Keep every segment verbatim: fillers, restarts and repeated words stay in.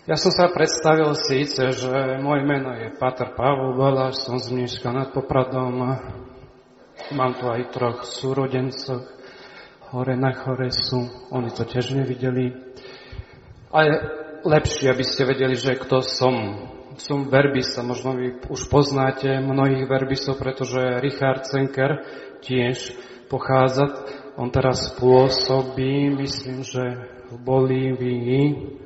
Ja som sa predstavil síce, že moje meno je Páter Pavol Baláš, som z Mníška nad Popradom. Mám tu aj troch súrodencov, hore na chore sú, oni to tiež nevideli. Ale lepšie, aby ste vedeli, že kto som. Som verbista, možno vy už poznáte mnohých verbistov, pretože Richard Zenker tiež pochádza. On teraz pôsobí, myslím, že v Bolívii.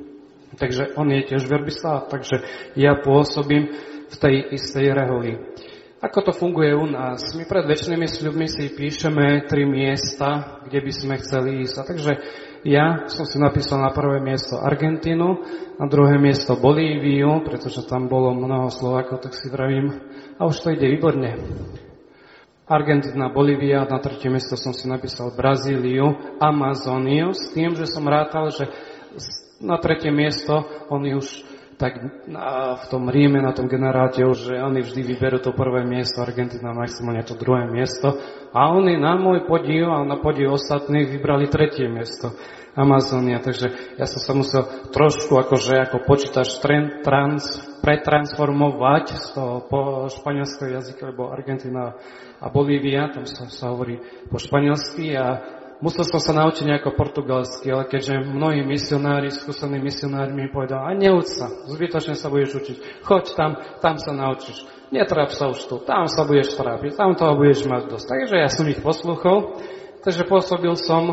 Takže on je tiež verbista, takže ja pôsobím v tej istej reholi. Ako to funguje u nás? My pred večnými sľubmi si píšeme tri miesta, kde by sme chceli ísť. A takže ja som si napísal na prvé miesto Argentínu, na druhé miesto Bolíviu, pretože tam bolo mnoho Slovákov, tak si vravím, a už to ide výborne. Argentína, Bolívia, na tretie miesto som si napísal Brazíliu, Amazóniu, s tým, že som rátal, že na tretie miesto oni už tak na, v tom Ríme, na tom generáte, že oni vždy vyberú to prvé miesto, Argentína maximálne to druhé miesto a oni na môj podiv a na podiv ostatných vybrali tretie miesto, Amazónia. Takže ja som sa musel trošku akože ako počítač trans, pretransformovať z toho po španielského jazyka, lebo Argentína a Bolívia, tam sa, sa hovorí po španielsky a musel som sa naučiť nejako portugalsky, ale keďže mnohí misionári, skúsení misionári mi povedali, a neuč sa, zbytočne sa budeš učiť, choď tam, tam sa naučíš, netráp sa už tu, tam sa budeš trápiť, tam toho budeš mať dosť. Takže ja som ich poslúchol, takže pôsobil som,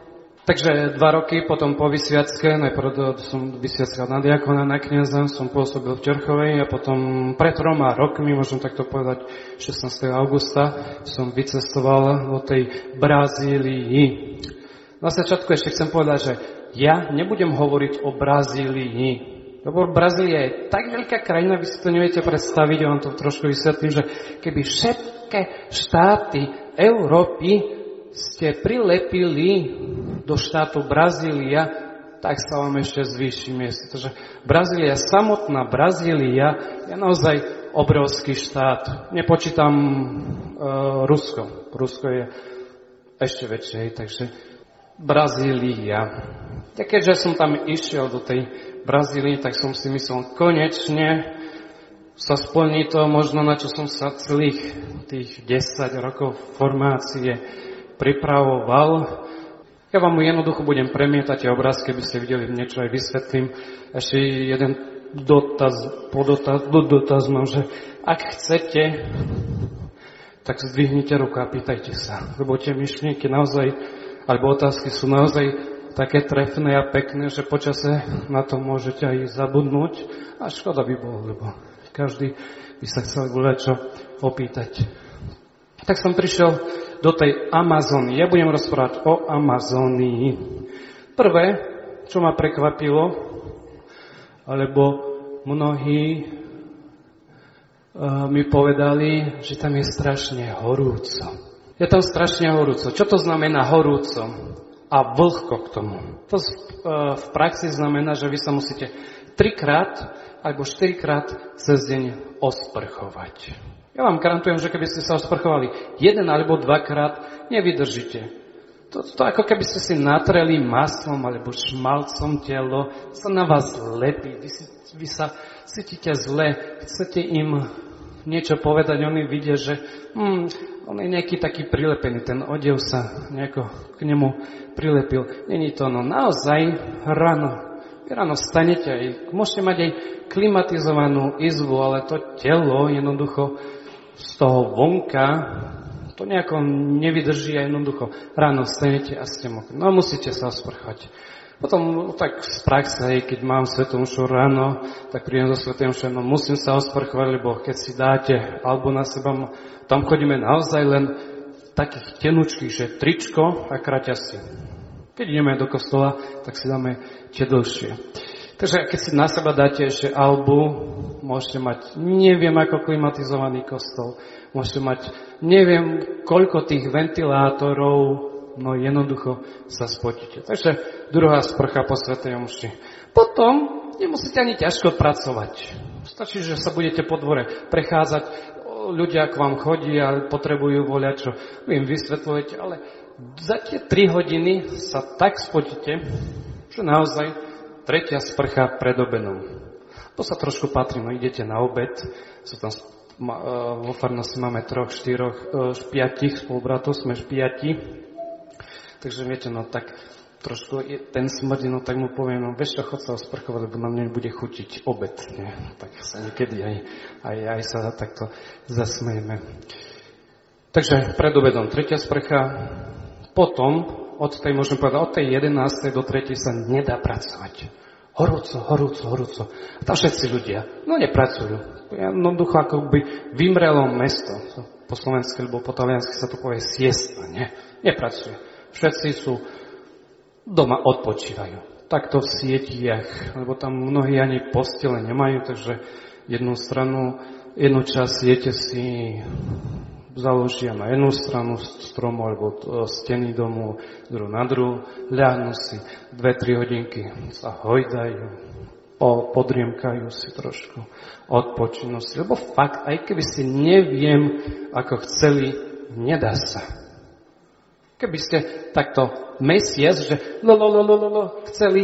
takže dva roky potom po vysviacke, najprv som vysviackal na diakona, na kňaza, som pôsobil v Ťorchovej a potom pred troma rokmi, môžem takto povedať, šestnásteho augusta, som vycestoval do tej Brazílii. Na začiatku ešte chcem povedať, že ja nebudem hovoriť o Brazílii, lebo Brazília je tak veľká krajina, vy si to neviete predstaviť, ja vám to trošku vysvetlím, že keby všetky štáty Európy ste prilepili do štátu Brazília, tak sa vám ešte zvýši miesto. Takže Brazília, samotná Brazília je naozaj obrovský štát. Nepočítam uh, Rusko. Rusko je ešte väčšie, takže Brazília. Ja keďže som tam išiel do tej Brazílie, tak som si myslel, konečne sa splní to možno, na čo som sa celých tých desať rokov formácie pripravoval. Ja vám jednoducho budem premietať tie obrázky, aby ste videli, niečo aj vysvetlím. Ešte jeden dotaz, podotaz, dotaz mám, že ak chcete, tak zdvihnite ruku a pýtajte sa. Lebo tie myšlienky naozaj, alebo otázky sú naozaj také trefné a pekné, že počase na to môžete aj zabudnúť. A škoda by bolo, lebo každý by sa chcel čo opýtať. Tak som prišiel do tej Amazóny. Ja budem rozprávať o Amazónii. Prvé, čo ma prekvapilo, alebo mnohí uh, mi povedali, že tam je strašne horúco. Je tam strašne horúco. Čo to znamená horúco? A vlhko k tomu. To uh, v praxi znamená, že vy sa musíte trikrát alebo štyrikrát cez deň osprchovať. Ja vám garantujem, že keby ste sa osprchovali jeden alebo dvakrát, nevydržíte. To, to ako keby ste si natreli maslom alebo šmalcom telo, sa na vás lepí, vy, si, vy sa cítite zle, chcete im niečo povedať, oni vidia, že hmm, on je nejaký taký prilepený, ten odev sa nejako k nemu prilepil. Není to no naozaj ráno. Vy ráno vstanete aj, môžete mať aj klimatizovanú izbu, ale to telo jednoducho z toho vonka, to nejako nevydrží a jednoducho ráno vstanete a ste mokrí. No musíte sa osprchať. Potom tak z praxe, keď mám svätú omšu ráno, tak prídem zo svätej omše, no musím sa osprchovať, lebo keď si dáte alebo na seba, tam chodíme naozaj len v takých tenučkých, že tričko a kraťasy. Keď ideme do kostola, tak si dáme tie dlhšie. Takže keď si na seba dáte ešte albu, môžete mať neviem ako klimatizovaný kostol, môžete mať neviem koľko tých ventilátorov, no jednoducho sa spotíte. Takže druhá sprcha po svätej omši. Potom nemusíte ani ťažko pracovať. Stačí, že sa budete po dvore prechádzať, ľudia k vám chodí a potrebujú voľačo, vy im vysvetľujete, ale za tie tri hodiny sa tak spotíte, že naozaj tretia sprcha pred obedom. To sa trošku patrí, no idete na obed, sú tam, vo farnosti máme troch, štyroch, piatich spolubratov, sme piati. Takže viete, no tak trošku ten smrdí, no tak mu poviem, no vieš čo, chod sa osprchovať, lebo na mne bude chutiť obed. Nie? Tak sa niekedy aj, aj, aj sa takto zasmejeme. Takže pred obedom tretia sprcha, potom od tej, môžem povedať, od tej jedenástej do tretej sa nedá pracovať. Horúco, horúco, horúco. A tam všetci ľudia, no nepracujú. Jednoducho ako by vymrelo mesto. Po slovensky, alebo po taliansky sa to povie siesta, nie? Nepracuje. Všetci sú doma, odpočívajú. Takto v sieťach, lebo tam mnohí ani postele nemajú, takže jednu stranu, jednu časť siete si založia na jednu stranu stromu alebo steny domu, druhú na druhú, ľahnú si dve, tri hodinky, sa hojdajú, po, podriemkajú si trošku, odpočinú si, lebo fakt, aj keby si neviem, ako chceli, nedá sa. Keby ste takto mesiac, že lo, lo, lo, lo, lo, lo, chceli,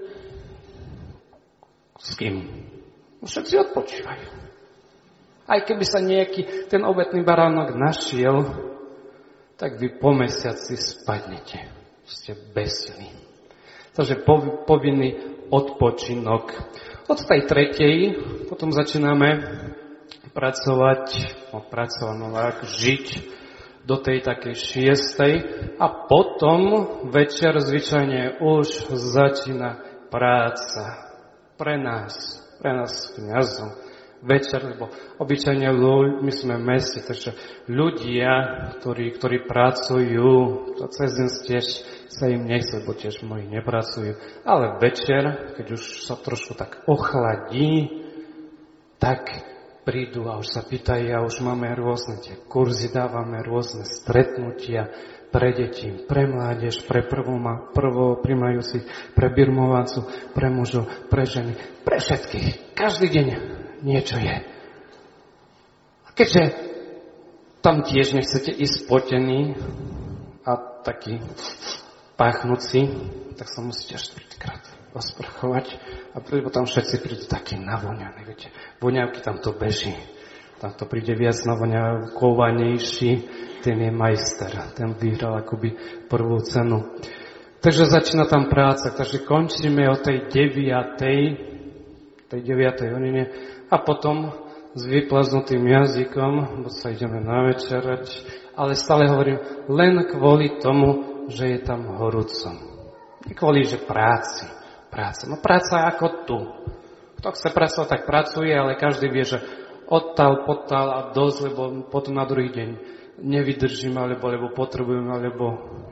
s kým? Všetci odpočívajú. Aj keby sa nejaký ten obetný baránok našiel, tak vy po mesiaci spadnete. Ste besili. Takže povinný odpočinok. Od tej tretej potom začíname pracovať, no pracovať, no ak žiť do tej takej šiestej a potom večer zvyčajne už začína práca pre nás, pre nás kňazov. Večer, lebo obyčajne my sme v meste, takže ľudia, ktorí, ktorí pracujú, to cez deň tiež sa im nechce, lebo tiež mnohí nepracujú, ale večer, keď už sa trošku tak ochladí, tak prídu a už sa pýtajú a už máme rôzne tie kurzy, dávame rôzne stretnutia pre deti, pre mládež, pre prvoma, prvo primajúcich, pre birmovácu, pre mužov, pre ženy, pre všetkých. Každý deň niečo je. A keďže tam tiež nechcete ísť spotený a taký páchnúci, tak sa musíte až trikrát osprchovať, a lebo tam všetci prídu takí navoňaní, viete. Voňavky tam to beží. Tam to príde viac navoňavkovanejší, ten je majster. Ten vyhral akoby prvú cenu. Takže začína tam práca, takže končíme o tej deviatej, tej deviatej hodine, a potom s vyplaznutým jazykom, bo sa ideme navečerať, ale stále hovorím, len kvôli tomu, že je tam horúco. Nie kvôli, že práci. Práca. No práca ako tu. Kto chce pracovať, tak pracuje, ale každý vie, že odtal, podtal a dosť, lebo potom na druhý deň nevydržím, alebo, alebo potrebujem, alebo...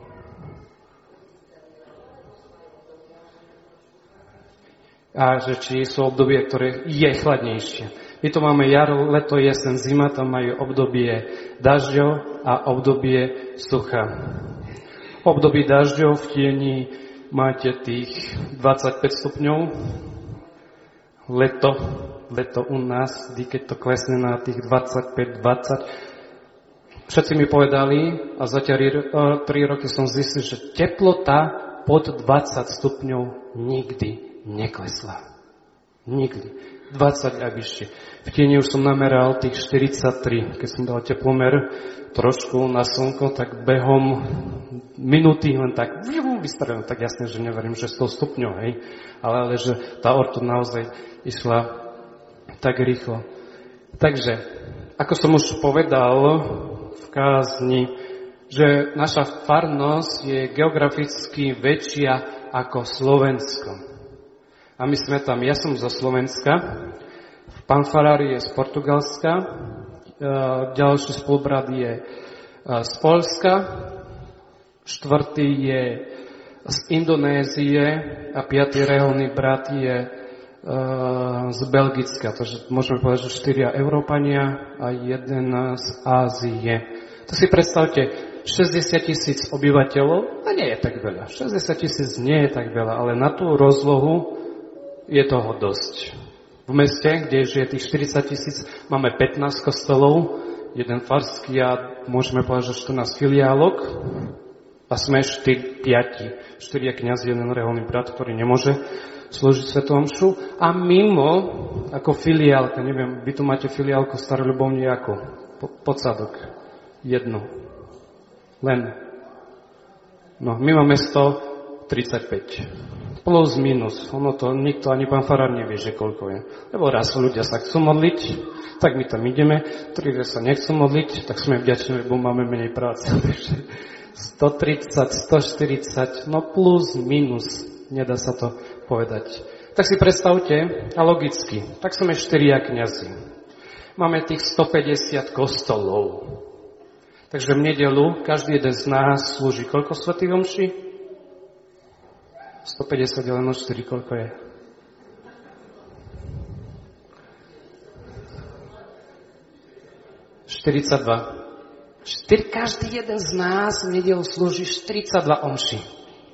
A že či sú obdobie, ktoré je chladnejšie. My tu máme jaro, leto, jesen, zima, tam majú obdobie dažďov a obdobie sucha. V období dažďov v tieni máte tých dvadsaťpäť stupňov. Leto, leto u nás, keď to klesne na tých dvadsaťpäť dvadsať. Všetci mi povedali, a za tie tri roky som zistil, že teplota pod dvadsať stupňov nikdy neklesla. Nikdy. dvadsať a vyššie. V tieni už som nameral tých štyridsaťtri. Keď som dal teplomer trošku na slnko, tak behom minúty len tak vystrelil. Tak jasne, že neverím, že sto stupňov, hej. Ale, ale že tá orto naozaj išla tak rýchlo. Takže, ako som už povedal v kázni, že naša farnosť je geograficky väčšia ako Slovensko. A my sme tam, ja som zo Slovenska, pán farár je z Portugalska, ďalší spolubrat je z Poľska, štvrtý je z Indonézie a piatý reholný brat je z Belgicka. Takže môžeme povedať, že štyria Európania a jeden z Ázie. To si predstavte, šesťdesiat tisíc obyvateľov, a nie je tak veľa. šesťdesiat tisíc nie je tak veľa, ale na tú rozlohu je toho dosť. V meste, kde žije tých štyridsať tisíc, máme pätnásť kostolov, jeden farský a môžeme povedať, že štrnásť filiálok a sme štyri, piati. štyria kňazi, jeden reholný brat, ktorý nemôže slúžiť svätú omšu a mimo, ako filiálka, neviem, vy tu máte filiálku Staroľubovni ako? Po, podsadok. Jednu. Len. No, my máme sto tridsaťpäť. Plus, minus. Ono to, nikto, ani pán farár nevie, že koľko je. Lebo raz ľudia sa chcú modliť, tak my tam ideme. Ktorí sa nechcú modliť, tak sme vďační, lebo máme menej práce. sto tridsať, sto štyridsať, no plus, minus. Nedá sa to povedať. Tak si predstavte, a logicky, tak sme štyria kňazi. Máme tých stopäťdesiat kostolov. Takže v nedeľu každý jeden z nás slúži koľko svätých omší? stopäťdesiat deleno štyri, koľko je? štyridsaťdva. štyri, každý jeden z nás v nedeľu slúži štyridsaťdva omší.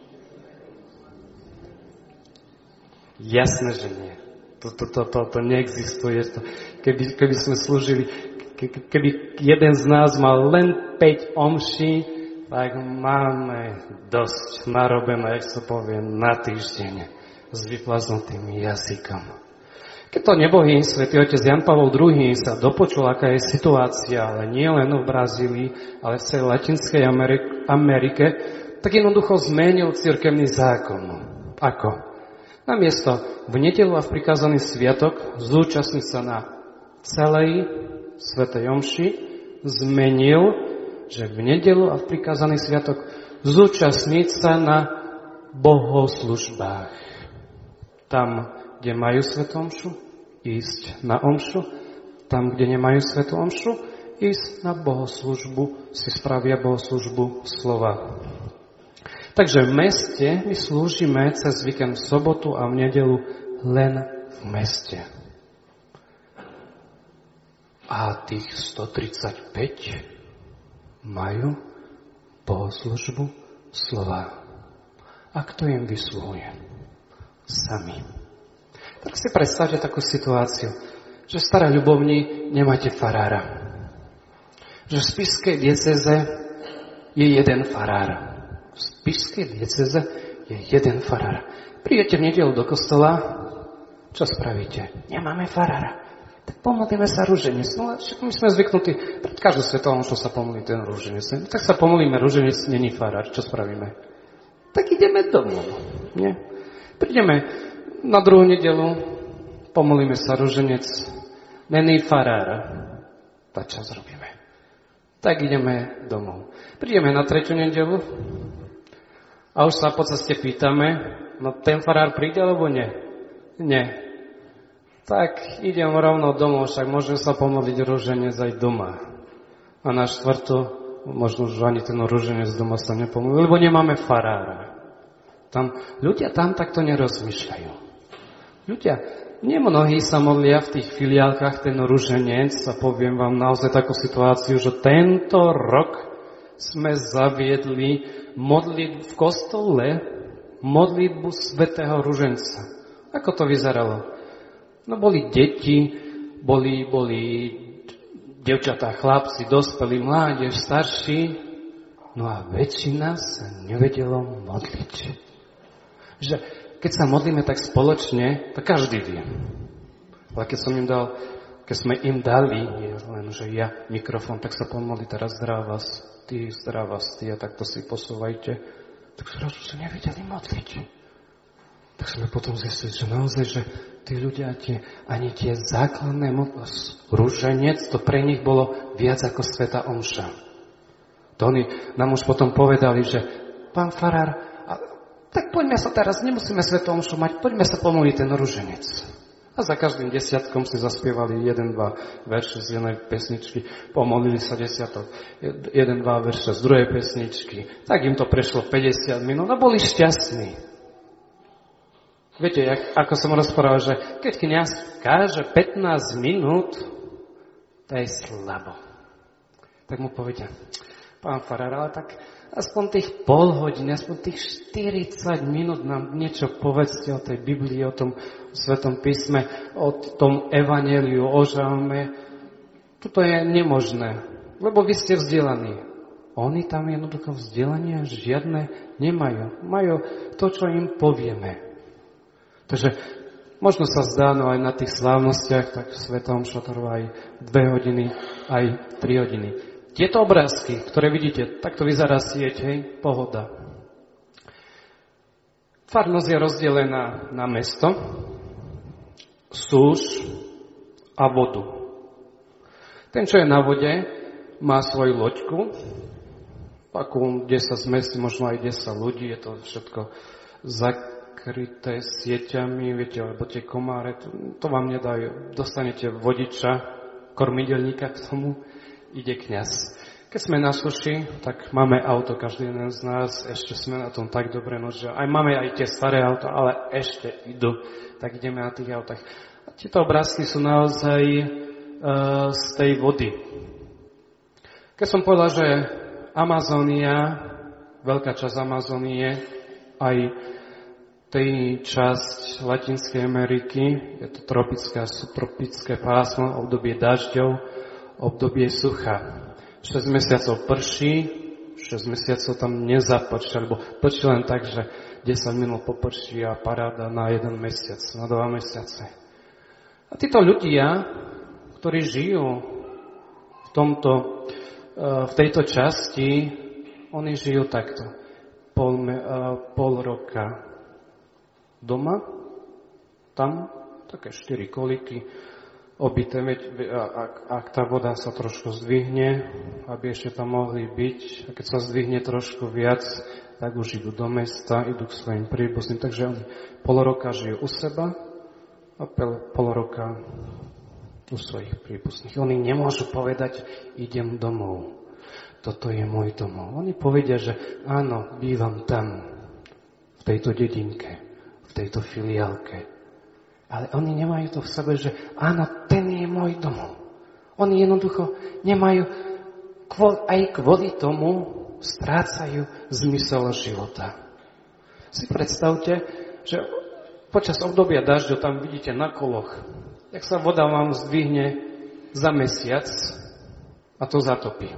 Jasné, že nie. To, to, to, to, to neexistuje. To, keby, keby sme slúžili, keby jeden z nás mal len päť omší, tak máme dosť narobené, jak sa povie, na týždeň s vyplaznutým jazykom. Keď to nebohý svätý otec Jan Pavol druhý sa dopočul, aká je situácia, ale nie len v Brazílii, ale v celej Latinskej Amerike, tak jednoducho zmenil cirkevný zákon. Ako? Namiesto v nedeľu a v prikázaný sviatok zúčastniť sa na celej svätej omši, zmenil, že v nedeľu a v prikázaný sviatok zúčastniť sa na bohoslužbách. Tam, kde majú svätú omšu, ísť na omšu. Tam, kde nemajú svätú omšu, ísť na bohoslužbu, si spravia bohoslužbu slova. Takže v meste my slúžime cez víkend v sobotu a v nedeľu len v meste. A tých sto tridsaťpäť majú bohoslužbu slova. A kto im vysluhuje? Sami. Tak si predstavte takú situáciu, že v Staroľubovni nemáte farára. Že v spišskej diecéze je jeden farár. V spišskej diecéze je jeden farár. Prídete v nedeľu do kostola, čo spravíte? Nemáme farára. Tak pomodlíme sa rúženec. No, my sme zvyknutí, pred každou svetou omšou sa pomodlí ten rúženec. Tak sa pomodlíme, rúženec není farár. Čo spravíme? Tak ideme domov. Nie? Prídeme na druhú nedeľu, pomodlíme sa rúženec, není farár. Tak čo zrobíme? Tak ideme domov. Prídeme na tretiu nedeľu a už sa po ceste pýtame, no ten farár príde alebo nie? Nie. Tak idem rovno domov, však môžem sa pomodliť rúženec aj doma. A na štvrtú, možno už ani ten rúženec doma sa nepomodlí, lebo nemáme farára. Tam, ľudia tam takto nerozmýšľajú. Ľudia, nemnohí sa modlia v tých filiálkach ten rúženec a poviem vám naozaj takú situáciu, že tento rok sme zaviedli modlitbu v kostole, modlitbu svätého rúženca. Ako to vyzeralo? No boli deti, boli, boli devčatá, chlapci, dospelí, mládež, starší, no a väčšina sa nevedelo modliť. Že keď sa modlíme tak spoločne, to každý vie. Ale keď som im dal, keď sme im dali, nie len, že ja mikrofón, tak sa pomodli teraz zdravá vás, ty, zdravá vás, ty a takto si posúvajte, tak zrazu sa nevedeli modliť. Tak sme potom zistili, že naozaj, že tí ľudia, tie, ani tie základné modlitby, rúženec, to pre nich bolo viac ako svätá omša. To oni nám už potom povedali, že pán farár, a, tak poďme sa teraz, nemusíme svätú omšu mať, poďme sa pomodliť ten rúženec. A za každým desiatkom si zaspievali jeden, dva verše z jednej pesničky, pomodlili sa desiatok, jeden, dva verše z druhej pesničky. Tak im to prešlo päťdesiat minút a boli šťastní. Viete, jak, ako som rozprával, že keď kňaz káže pätnásť minút, to je slabo. Tak mu povedia, pán farár, ale tak aspoň tých pol hodiny, aspoň tých štyridsať minút nám niečo povedzte o tej Biblii, o tom Svetom písme, o tom evanjeliu, o žalme. Toto je nemožné, lebo vy ste vzdelaní. Oni tam jednoducho vzdelania žiadne nemajú. Majú to, čo im povieme. Takže možno sa zdá, no aj na tých slávnostiach, tak v Svetom Šatoru aj dve hodiny, aj tri hodiny. Tieto obrázky, ktoré vidíte, takto vyzerá sieť, hej, pohoda. Farnosť je rozdelená na mesto, súš a vodu. Ten, čo je na vode, má svoju loďku, takú, kde sa zmestí možno aj desať ľudí, je to všetko zakryté sieťami, viete, alebo tie komáre, to, to vám nedajú. Dostanete vodiča, kormidelníka k tomu, ide kňaz. Keď sme na suši, tak máme auto, každý jeden z nás, ešte sme na tom tak dobre, no, že aj máme aj tie staré auta, ale ešte idú, tak ideme na tých autách. A tieto obrázky sú naozaj uh, z tej vody. Keď som povedal, že Amazónia, veľká časť Amazónie, aj tej časť Latinskej Ameriky, je to tropické a subtropické pásmo, obdobie dažďov, obdobie sucha. šesť mesiacov prší, šesť mesiacov tam nezapočí, alebo počí len tak, že desať minút poprší a paráda na jeden mesiac, na dva mesiace. A títo ľudia, ktorí žijú v tomto, v tejto časti, oni žijú takto. Pol, pol roka doma, tam také štyri kolíky, obité, ak, ak tá voda sa trošku zdvihne, aby ešte tam mohli byť, a keď sa zdvihne trošku viac, tak už idú do mesta, idú k svojim príbuzným. Takže oni pol roka žijú u seba a pol roka u svojich príbuzných. Oni nemôžu povedať, idem domov. Toto je môj domov. Oni povedia, že áno, bývam tam, v tejto dedinke, v tejto filiálke. Ale oni nemajú to v sebe, že áno, ten je môj domov. Oni jednoducho nemajú, aj kvôli tomu strácajú zmysel života. Si predstavte, že počas obdobia dažďov tam vidíte na koloch, jak sa voda vám zdvihne za mesiac a to zatopí.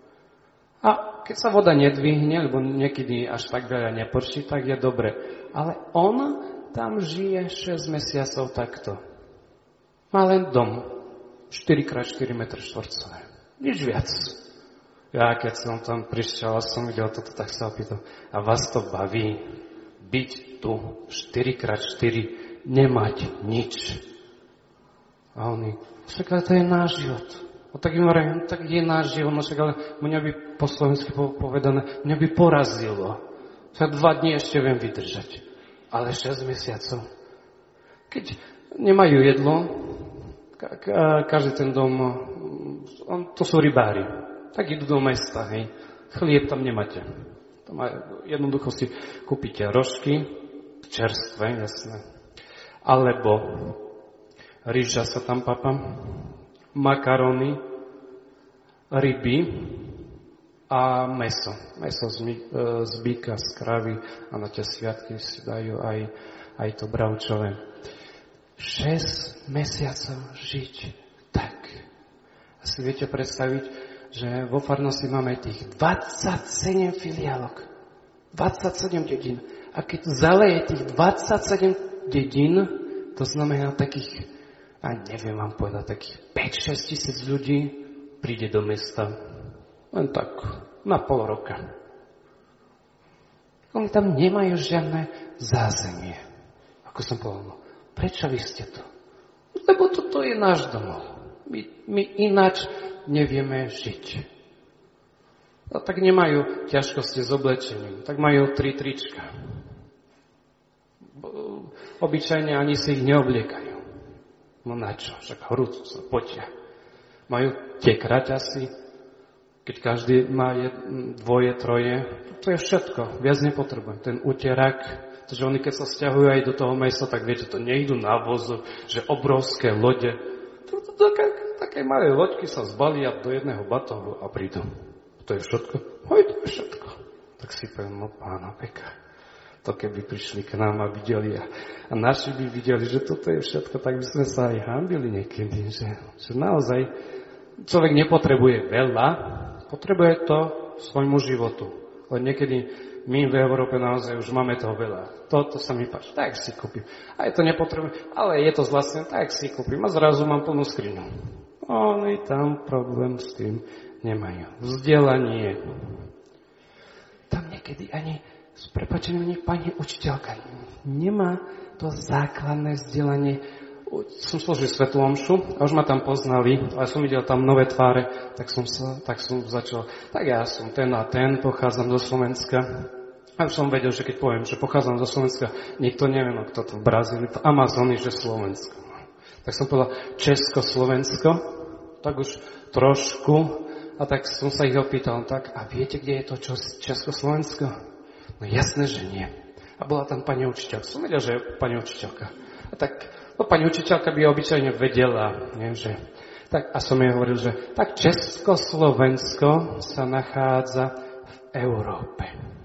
A keď sa voda nedvihne, lebo niekedy až tak veľa neprší, tak je dobre. Ale on tam žije šesť mesiacov takto. Má len dom. štyri krát štyri metre štvorcové. Nič viac. Ja keď som tam prišiel a som videl toto, tak sa opýtal. A vás to baví byť tu štyri krát štyri, nemať nič? A oni, však ale to je náš život. A tak im hovorím, tak je náš život, no však ale mňa by po slovensky povedané, mňa by porazilo. Však dva dní ešte viem vydržať. Ale šesť mesiacov. Keď nemajú jedlo, každý ten dom, on, to sú rybári, tak idú do mesta, hej. Chlieb tam nemáte. Tam jednoducho si kúpite rožky, čerstvé, jasné. Alebo ryža sa tam papá, makaróny, ryby a meso. Meso z, z býka, z kravy a na tie sviatky si dajú aj, aj to bravčové. šesť mesiacov žiť tak. A si viete predstaviť, že vo farnosti máme tých dvadsaťsedem filiálok. dvadsaťsedem dedín. A keď zaleje tých dvadsaťsedem dedín, to znamená takých, a neviem vám povedať, takých päť šesť tisíc ľudí príde do mesta. Len tak, na pol roka. Oni tam nemajú žiadne zázemie. Ako som povedal, prečo vy ste to? Lebo toto je náš domov. My, my ináč nevieme žiť. A tak nemajú ťažkosti s oblečením. Tak majú tri trička. Obyčajne ani si ich neobliekajú. No na čo? Však horúco sa potia. Majú tie kraťasy, keď každý má jed, dvoje, troje, to je všetko, viac nepotrebujem. Ten uterak, pretože oni keď sa stiahujú aj do toho mesta, tak viete, to nejdu na vozu, že obrovské lode. To, to, také, také malé loďky sa zbalia do jedného batohu a prídu. To je všetko? Hoj, to je všetko. Tak si poviem, no pána peka. To keby prišli k nám a videli a, a naši by videli, že toto je všetko, tak by sme sa aj hanbili niekedy, že, že naozaj človek nepotrebuje veľa, potrebuje to svojmu životu. Len niekedy my v Európe naozaj už máme toho veľa. Toto sa mi páči, tak si kúpim. A je to nepotrebné, ale je to zlacnené, tak si kúpim. A zrazu mám plnú skriňu. Oni tam problém s tým nemajú. Vzdelanie. Tam niekedy ani, s prepáčením, pani učiteľka nemá to základné vzdelanie. Som slúžil svätú omšu a už ma tam poznali, ale som videl tam nové tváre, tak som, sa, tak som začal, tak ja som ten a ten, pochádzam zo Slovenska. A už som vedel, že keď poviem, že pochádzam zo Slovenska, nikto nevie, no kto to v Brazílii, to Amazony, že Slovensko. Tak som povedal Československo, tak už trošku, a tak som sa ich opýtal, tak a viete, kde je to čo, Československo? No jasné, že nie. A bola tam pani učiteľka. Som vedel, že je pani učiteľka. A tak, no pani učiteľka by obyčajne vedela, nie, že... Tak, a som jej hovoril, že tak Československo sa nachádza v Európe.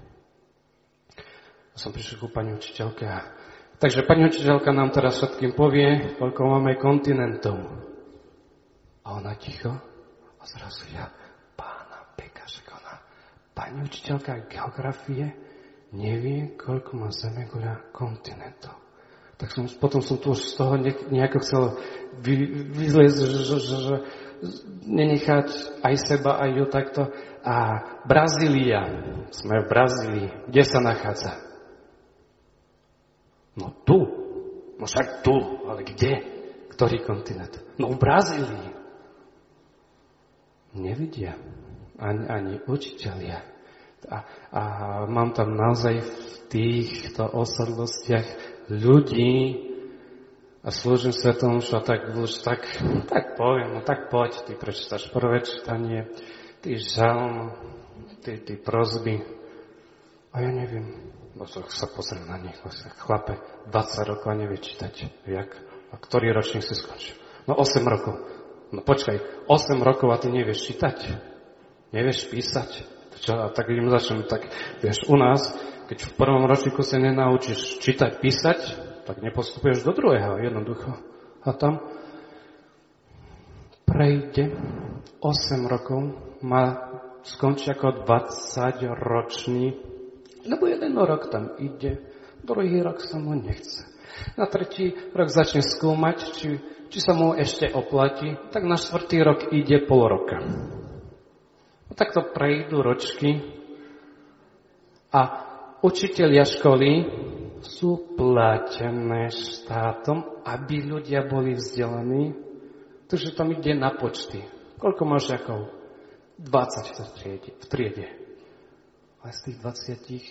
A som prišiel ku pani učiteľke. A... Takže pani učiteľka nám teraz všetkým povie, koľko máme kontinentov. A ona ticho. A zrazu ja, pána Beka, že ona, pani učiteľka geografie, nevie, koľko má Zemeguľa kontinentov. Tak som, potom som tu už z toho nejako chcel vy, vyzliecť, že, že, že, že nenechať aj seba, aj ju takto. A Brazília, sme v Brazílii, kde sa nachádza? No tu, no však tu, ale kde? Ktorý kontinent? No v Brazílii. Nevidia ani, ani učitelia. A, a mám tam naozaj v týchto osadlostiach ľudí a slúžim svetom, že tak, tak, tak poviem, no tak poď, ty prečítaš prvé čítanie, ty žalm, ty, ty prosby. A ja neviem, bo sa pozriem na nich, chlape, dvadsať rokov a nevie čítať. Jak? A ktorý ročník si skončil? No osem rokov. No počkaj, osem rokov a ty nevieš čítať? Nevieš písať? Čo, a tak idem začnem, tak vieš, u nás, keď v prvom ročníku sa nenaučíš čítať, písať, tak nepostupuješ do druhého, jednoducho. A tam prejde osem rokov, má skončí ako dvadsaťročný, lebo jeden rok tam ide, druhý rok sa mu nechce. Na tretí rok začne skúmať, či, či sa mu ešte oplatí, tak na štvrtý rok ide pol roka. A takto prejdú ročky a učitelia školy sú platené štátom, aby ľudia boli vzdelaní. Takže tam ide na počty. Koľko máš žiakov? dvadsať v triede. V triede. Ale z tých dvadsiatich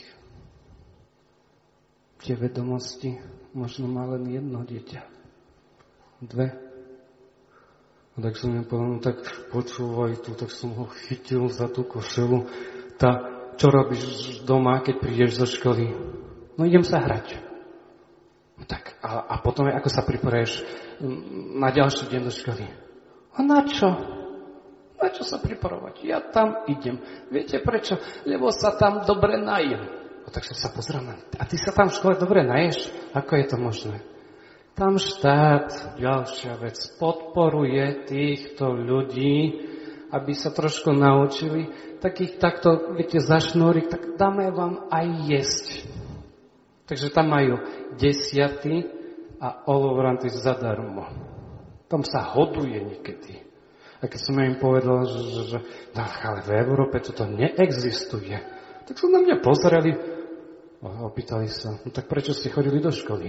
tie vedomosti možno má len jedno dieťa. Dve. A tak som mi povedal, no tak počúvaj tu, tak som ho chytil za tú košelu. Tá, čo robíš doma, keď prídeš zo školy? No idem sa hrať. No tak, a, a potom ako sa pripravuješ na ďalší deň do školy? A na čo? Na čo sa pripravovať? Ja tam idem. Viete prečo? Lebo sa tam dobre najem. A tak som sa pozrel na... A ty sa tam v škole dobre naješ? Ako je to možné? Tam štát, ďalšia vec, podporuje týchto ľudí, aby sa trošku naučili, takých takto, viete, za šnúrik, tak dáme vám aj jesť. Takže tam majú desiaty a olovranty zadarmo. Tam sa hoduje niekedy. A keď som im povedal, že, že, že no, ale v Európe toto neexistuje, tak sa na mňa pozreli a opýtali sa, no tak prečo ste chodili do školy?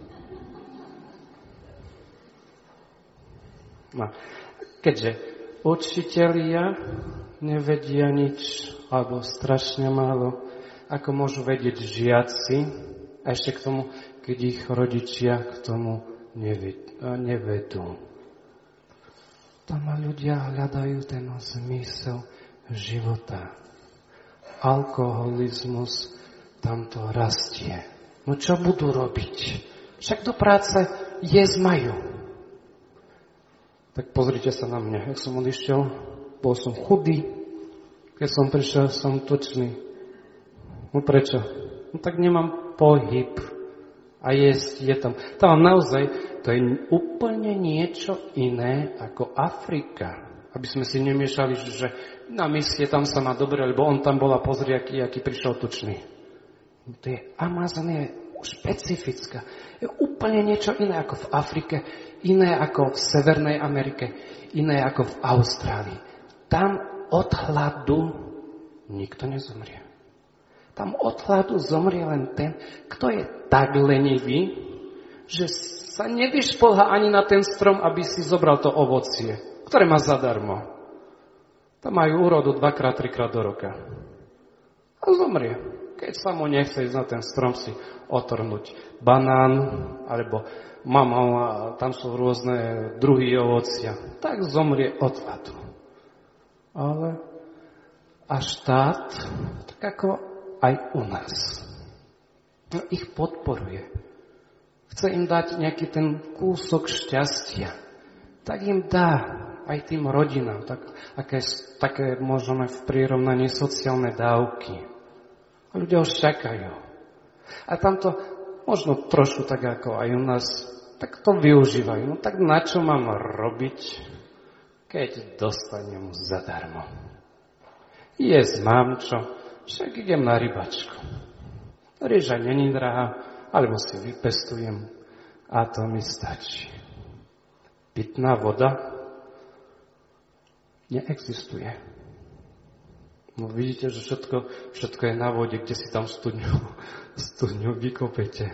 No, keďže učitelia nevedia nič, alebo strašne málo, ako môžu vedieť žiaci, a ešte k tomu, keď ich rodičia k tomu nevedú. Tam ľudia hľadajú ten zmysel života. Alkoholizmus tam to rastie. No čo budú robiť? Však do práce jesť majú. Tak pozrite sa na mňa. Jak som odišiel, bol som chudý. Keď som prišiel, som tučný. No prečo? No tak nemám pohyb. A jesť je tam. Tam naozaj, to je úplne niečo iné ako Afrika. Aby sme si nemiešali, že na mieste tam sa má dobre, lebo on tam bol a pozri, aký, aký prišiel tučný. To je Amazonia špecifická. Je úplne niečo iné ako v Afrike, iné ako v Severnej Amerike, iné ako v Austrálii. Tam od hladu nikto nezomrie. Tam od hladu zomrie len ten, kto je tak lenivý, že sa nevyšplhá ani na ten strom, aby si zobral to ovocie, ktoré má zadarmo. Tam majú úrodu dvakrát, trikrát do roka. A zomrie. Keď sa mu nechce ísť na ten strom si otrhnúť banán, alebo mamou, a tam sú rôzne druhy ovocia, tak zomrie od hladu. Ale a štát, tak ako aj u nás, no, ich podporuje. Chce im dať nejaký ten kúsok šťastia. Tak im dá aj tým rodinám, tak, aké, také môžeme v prirovnaní sociálne dávky. A ľudia už čakajú. A tamto možno trošku tak ako aj u nás, tak to využívajú. No tak na čo mám robiť, keď dostanem zadarmo? Jesť mám čo, však idem na rybačku. Ryža není drahá, alebo si vypestujem a to mi stačí. Pitná voda neexistuje. No vidíte, že všetko, všetko je na vode, kde si tam studňu, studňu vykopete.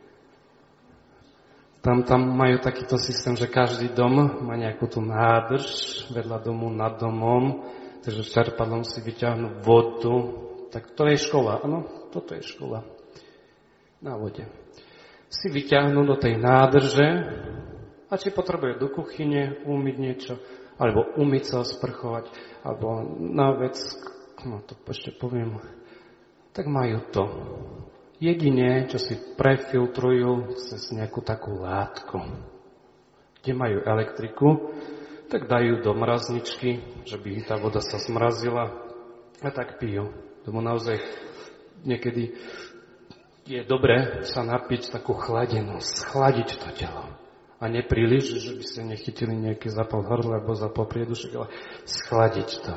Tam, tam majú takýto systém, že každý dom má nejakú tú nádrž vedľa domu, nad domom, takže čerpadlom si vyťahnú vodu. Tak to je škola, áno, toto je škola. Na vode. Si vyťahnú do tej nádrže a či potrebuje do kuchyne umyť niečo, alebo umyť sa, sprchovať, alebo na vec, no to ešte poviem, tak majú to. Jedine, čo si prefiltrujú cez nejakú takú látku, kde majú elektriku, tak dajú do mrazničky, že by tá voda sa zmrazila a tak pijú. Tomu naozaj niekedy je dobré sa napiť takú chladinu, schladiť to telo. A nepríliš, že by ste nechytili nejaký zápal hrdla alebo zápal priedušek, ale schladiť to.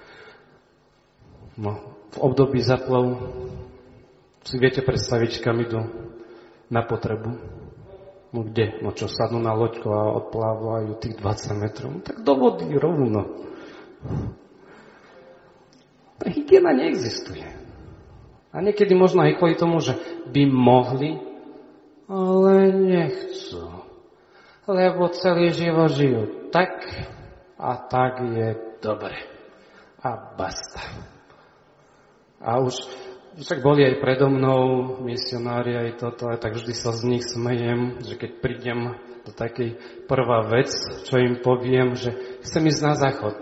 No, v období záplav si viete predstaviť, kam idú na potrebu. No kde? No čo, sadnú na loďku a odplávajú tých dvadsať metrov. No, tak do vody rovno. Tá hygiena neexistuje. A niekedy možno aj kvôli tomu, že by mohli, ale nechcú. Lebo celý život žijú tak a tak je dobre. A basta. A už však boli aj predo mnou misionári aj toto, aj tak vždy sa z nich smejem, že keď prídem do takej prvá vec, čo im poviem, že chcem ísť na záchod.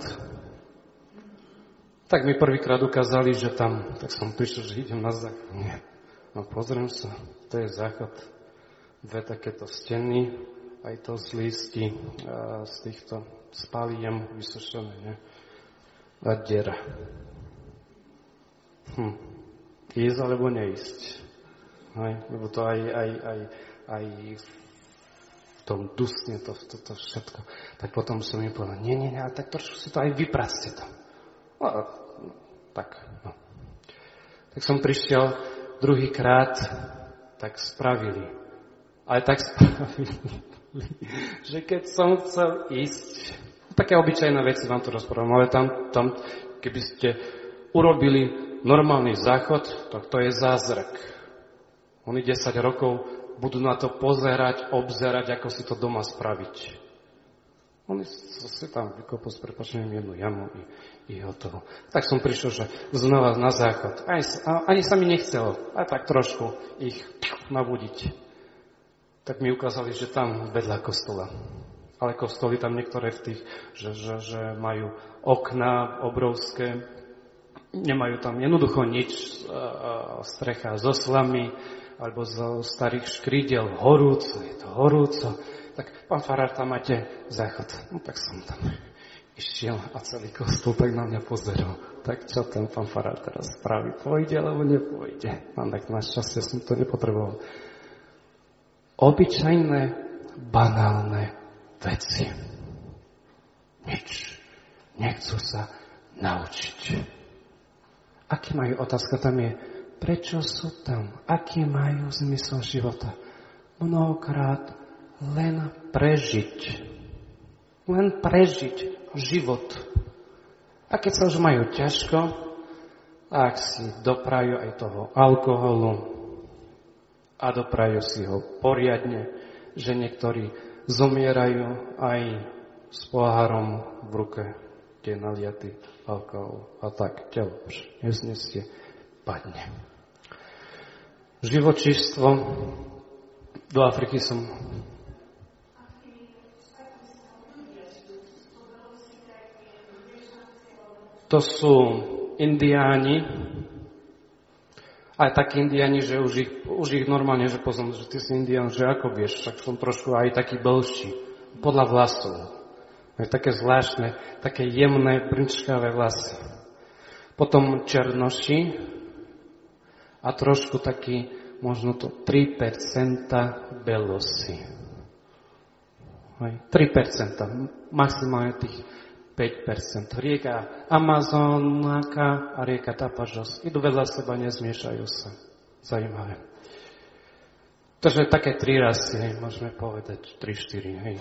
Tak mi prvýkrát ukázali, že tam, tak som prišiel, že idem na záchod. Nie. No pozriem sa, to je záchod. Dve takéto steny, aj to z lístí, z týchto spaliem vysušené, nie? A diera. Hm. Ísť alebo neísť. Hej? Lebo to aj, aj, aj, aj v tom dusne, to, to, to všetko. Tak potom som mi povedal, nie, nie, nie, ale tak trošku si to aj vypracte to. No, tak, no. Tak som prišiel druhýkrát, tak spravili. Ale tak spravili, že keď som chcel ísť, také obyčajné veci vám tu rozprávam, ale tam, tam, keby ste urobili normálny záchod, tak to je zázrak. Oni desať rokov budú na to pozerať, obzerať, ako si to doma spraviť. Oni si tam vykopú s prepáčením jednu jamu i, i hotovo. Tak som prišiel, že znova na záchod. Ani, ani sa mi nechcelo, aj tak trošku ich nabudiť. Tak mi ukázali, že tam vedľa kostola. Ale kostoly tam niektoré v tých, že, že, že majú okná obrovské, nemajú tam jednoducho nič, strecha zo slamy, alebo zo starých škrídel horúco, je to horúco. Tak, pán farár, tam máte záchod. No tak som tam išiel a celý kostol tak na mňa pozeral. Tak čo ten pán farár teraz spraví? Pôjde, alebo nepôjde? No tak našťastie som to nepotreboval. Obyčajné, banálne veci. Nič. Nechcú sa naučiť. Aký majú otázka? Tam je prečo sú tam, aký majú zmysel života. Mnohokrát len prežiť. Len prežiť život. A keď sa už majú ťažko, ak si doprajú aj toho alkoholu a doprajú si ho poriadne, že niektorí zomierajú aj s pohárom v ruke, kde je naliatý alkohol. A tak telo už neznesie, padne. Živočíštvo. Do Afriky som... To sú indiáni, aj takí indiáni, že už ich, už ich normálne, že poznám, že ty si indián, že ako vieš, však som trošku aj taký blžší, podľa vlasov. Je také zvláštne, také jemné, brnčkavé vlasy. Potom černoši a trošku taký, možno to tri percentá belosy. tri percentá, maximálne tých päť percent. Rieka Amazonáka a rieka Tapajos idú vedľa seba, nezmiešajú sa. Zajímavé. Takže také tri rasy, hej, môžeme povedať, tri, štyri, hej.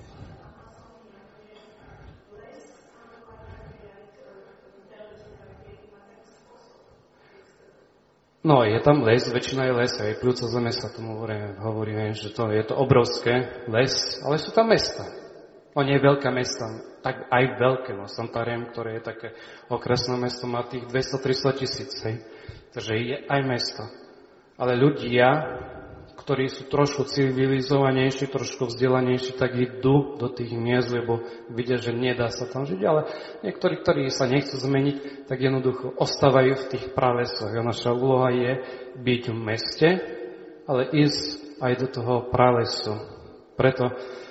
No, je tam les, väčšina je les, aj pľúco zeme sa tomu hovorí, hovorí, že to je to obrovské les, ale sú tam mesta. O nie je veľké mesto, tak aj veľké, no Santarém, ktoré je také okresné mesto, má tých dvesto tristo tisíc, hej. Takže je aj mesto. Ale ľudia, ktorí sú trošku civilizovanejší, trošku vzdelanejší, tak idú do tých miest, lebo vidia, že nedá sa tam žiť, ale niektorí, ktorí sa nechcú zmeniť, tak jednoducho ostávajú v tých pralesoch. A naša úloha je byť v meste, ale ísť aj do toho pralesu. Preto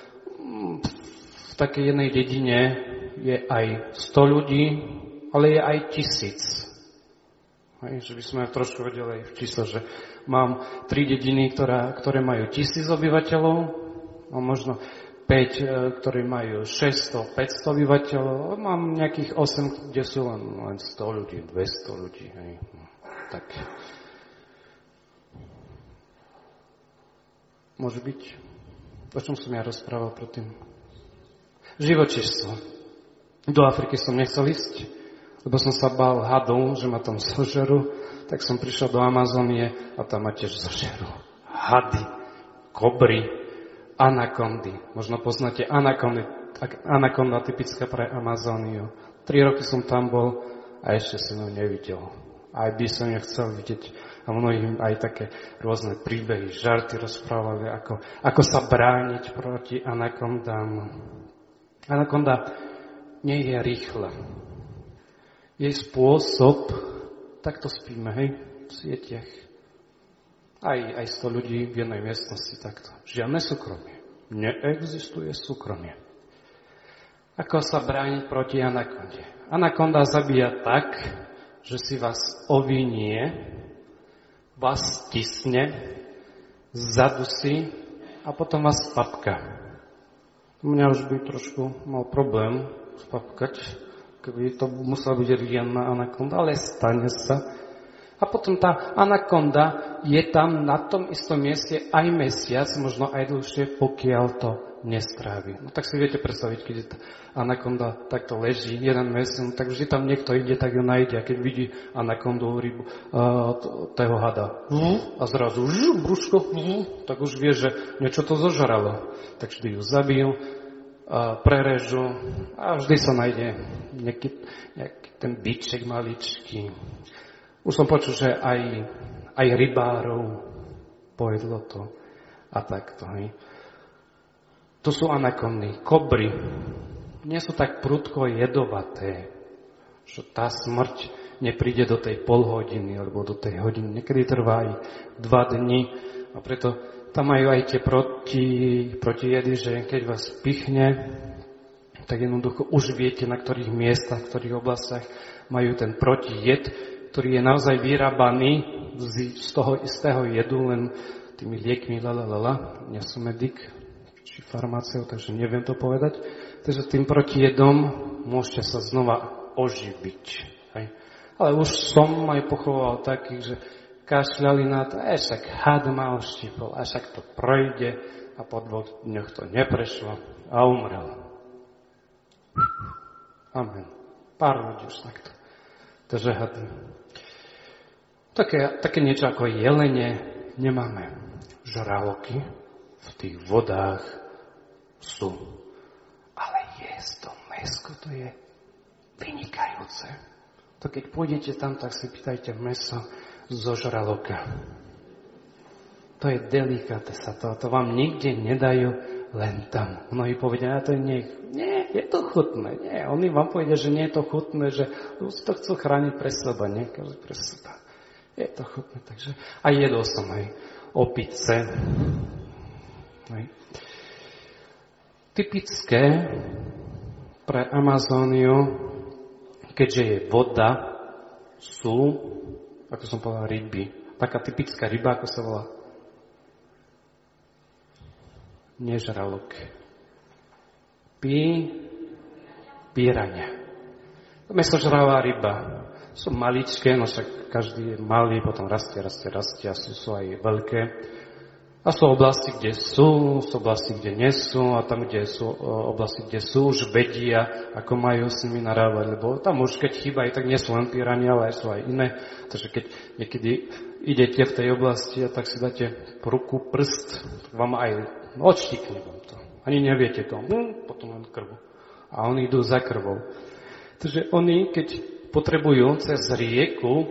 v takej jednej dedine je aj sto ľudí, ale je aj tisíc. Hej, že by sme trošku vedeli aj v čísle, že mám tri dediny, ktorá, ktoré majú tisíc obyvateľov, a možno päť, ktoré majú šesťsto päťsto obyvateľov, a mám nejakých osem, kde sú len, len sto ľudí, dvesto ľudí. Hej. Tak. Môže byť? O čom som ja rozprával predtým? Živočíštvo. Do Afriky som nechcel ísť, lebo som sa bál hadov, že ma tam zožerú, tak som prišiel do Amazónie a tam ma tiež zožerú. Hady, kobry, anakondy. Možno poznáte anakondy, anakonda typická pre Amazóniu. Tri roky som tam bol a ešte som ju nevidel. Aj by som ju chcel vidieť. A mnohým aj také rôzne príbehy, žarty rozprávali, ako, ako sa brániť proti anakondám. Anakonda nie je rýchla. Jej spôsob, takto spíme, hej, v sieťach. Aj, aj sto ľudí v jednej miestnosti takto. Žiadne súkromie. Neexistuje súkromie. Ako sa brániť proti anakonde? Anakonda zabíja tak, že si vás ovinie, vás stisne, zadusí a potom vás papka. Mňa už by trošku mal problém spapkať, keby to musela byť riadna anakonda, ale stane sa. A potom tá anakonda je tam na tom istom mieste aj mesiac, možno aj dlhšie, pokiaľ to nestrávi. No tak si viete predstaviť, keď tá anakonda takto leží jeden mesiac, no, tak vždy tam niekto ide, tak ju nájde. A keď vidí anakondu, rybu, uh, toho hada, uh, a zrazu uh, brúško, uh, tak už vie, že niečo to zožralo. Tak vždy ju zabijú, uh, prerežu a vždy sa nájde nejaký, nejaký ten biček maličký. Už som počul, že aj, aj rybárov pojedlo to a takto. Hej. To sú anakondy, kobry. Nie sú tak prudko jedovaté, že tá smrť nepríde do tej pol hodiny alebo do tej hodiny. Niekedy trvá aj dva dni a preto tam majú aj tie proti, protijedy, že keď vás pichne, tak jednoducho už viete, na ktorých miestach, v ktorých oblastiach majú ten protijed, ktorý je naozaj vyrábaný z toho istého jedu, len tými liekmi, lalalala. Ja som medic, či farmaceut, takže neviem to povedať. Takže tým protijedom môžete sa znova oživiť. Hej. Ale už som aj pochoval takých, že kašľali na to, a však had ma oštípol, a však to projde a po dvoch dňoch to neprešlo a umrel. Amen. Pár ľudí už takto. Takže hady. Také, také niečo ako jelene nemáme. Žraloky v tých vodách sú. Ale jesť to mäsko, to je vynikajúce. To keď pôjdete tam, tak si pýtajte mäso zo žraloka. To je delikatesa, to, to vám nikde nedajú len tam. Mnohí povedia, a to nie, nie, je to chutné. Nie, oni vám povedia, že nie je to chutné, že to chcú chrániť pre seba, nie každý pre seba. Je to chutné, takže aj jedol som aj opice. Aj. Typické pre Amazóniu, keďže je voda, sú, ako som povedal, ryby. Taká typická ryba, ako sa volá? Nežralok. Pí, pírania. Mäsožravá ryba. Sú maličké, no však každý je malý, potom rastie, rastie, rastie a sú, sú aj veľké. A sú oblasti, kde sú, sú oblasti, kde nie sú a tam, kde sú oblasti, kde sú, už vedia, ako majú s nimi narávať, lebo tam už keď chýbajú, tak nie sú len pírania, ale sú aj iné. Takže keď niekedy idete v tej oblasti a tak si dáte po ruku prst, vám aj odštikne vám to. Ani neviete to. Hm, potom len krvu. A oni idú za krvou. Takže oni, keď potrebujú cez rieku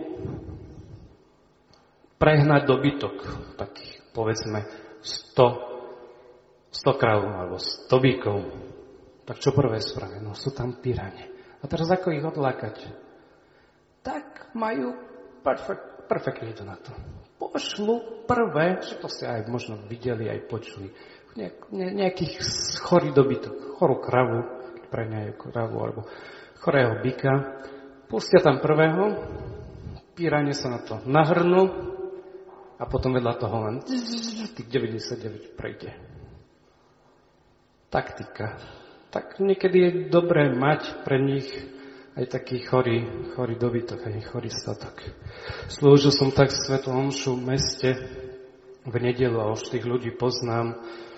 prehnať dobytok, takých povedzme sto, sto kráv alebo sto bíkov, tak čo prvé spravia? No sú tam pírane. A teraz ako ich odlákať? Tak majú perfekt, perfektne to na to. Pošlu prvé, že to ste aj možno videli, aj počuli, nejakých chorý dobytok, chorú kravu, preňajú kravu alebo chorého byka, pustia tam prvého, pírane sa na to nahrnú, a potom vedľa toho len tých deväťdesiatdeväť prejde. Taktika. Tak niekedy je dobré mať pre nich aj taký chorý, chorý dobytok, aj chorý statok. Slúžil som tak svätú omšu v meste v nedeľu a už tých ľudí poznám.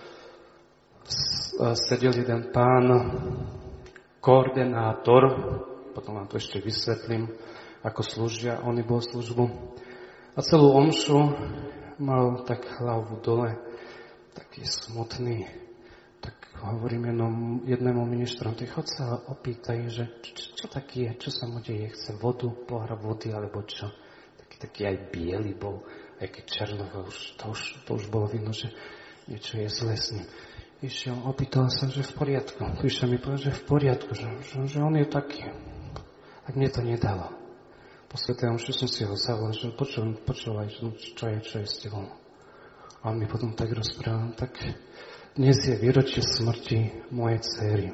Sedel jeden pán, koordinátor, potom vám to ešte vysvetlím, ako slúžia oni bohoslužbu. A celú omšu mal tak hlavu dole, taký smutný. Tak hovorím jednom, jednému ministrom, ty chod sa opýtaj, že čo, čo taký je, čo sa mu deje, chce vodu, pohár vody, alebo čo. Taký, taký aj biely bol, aj keď černovo, už, to, už, to už bolo vidno, že niečo je zle s ním. Išiel, opýtal sa, že v poriadku. Píše mi povedal, že v poriadku, že, že, že on je taký. Tak mne to nedalo. Po svätej omši som si ho zavolal, že počúvaj, počúvaj, čo je, čo je s tebou. A on mi potom tak rozprával, tak dnes je výročie smrti mojej dcéry.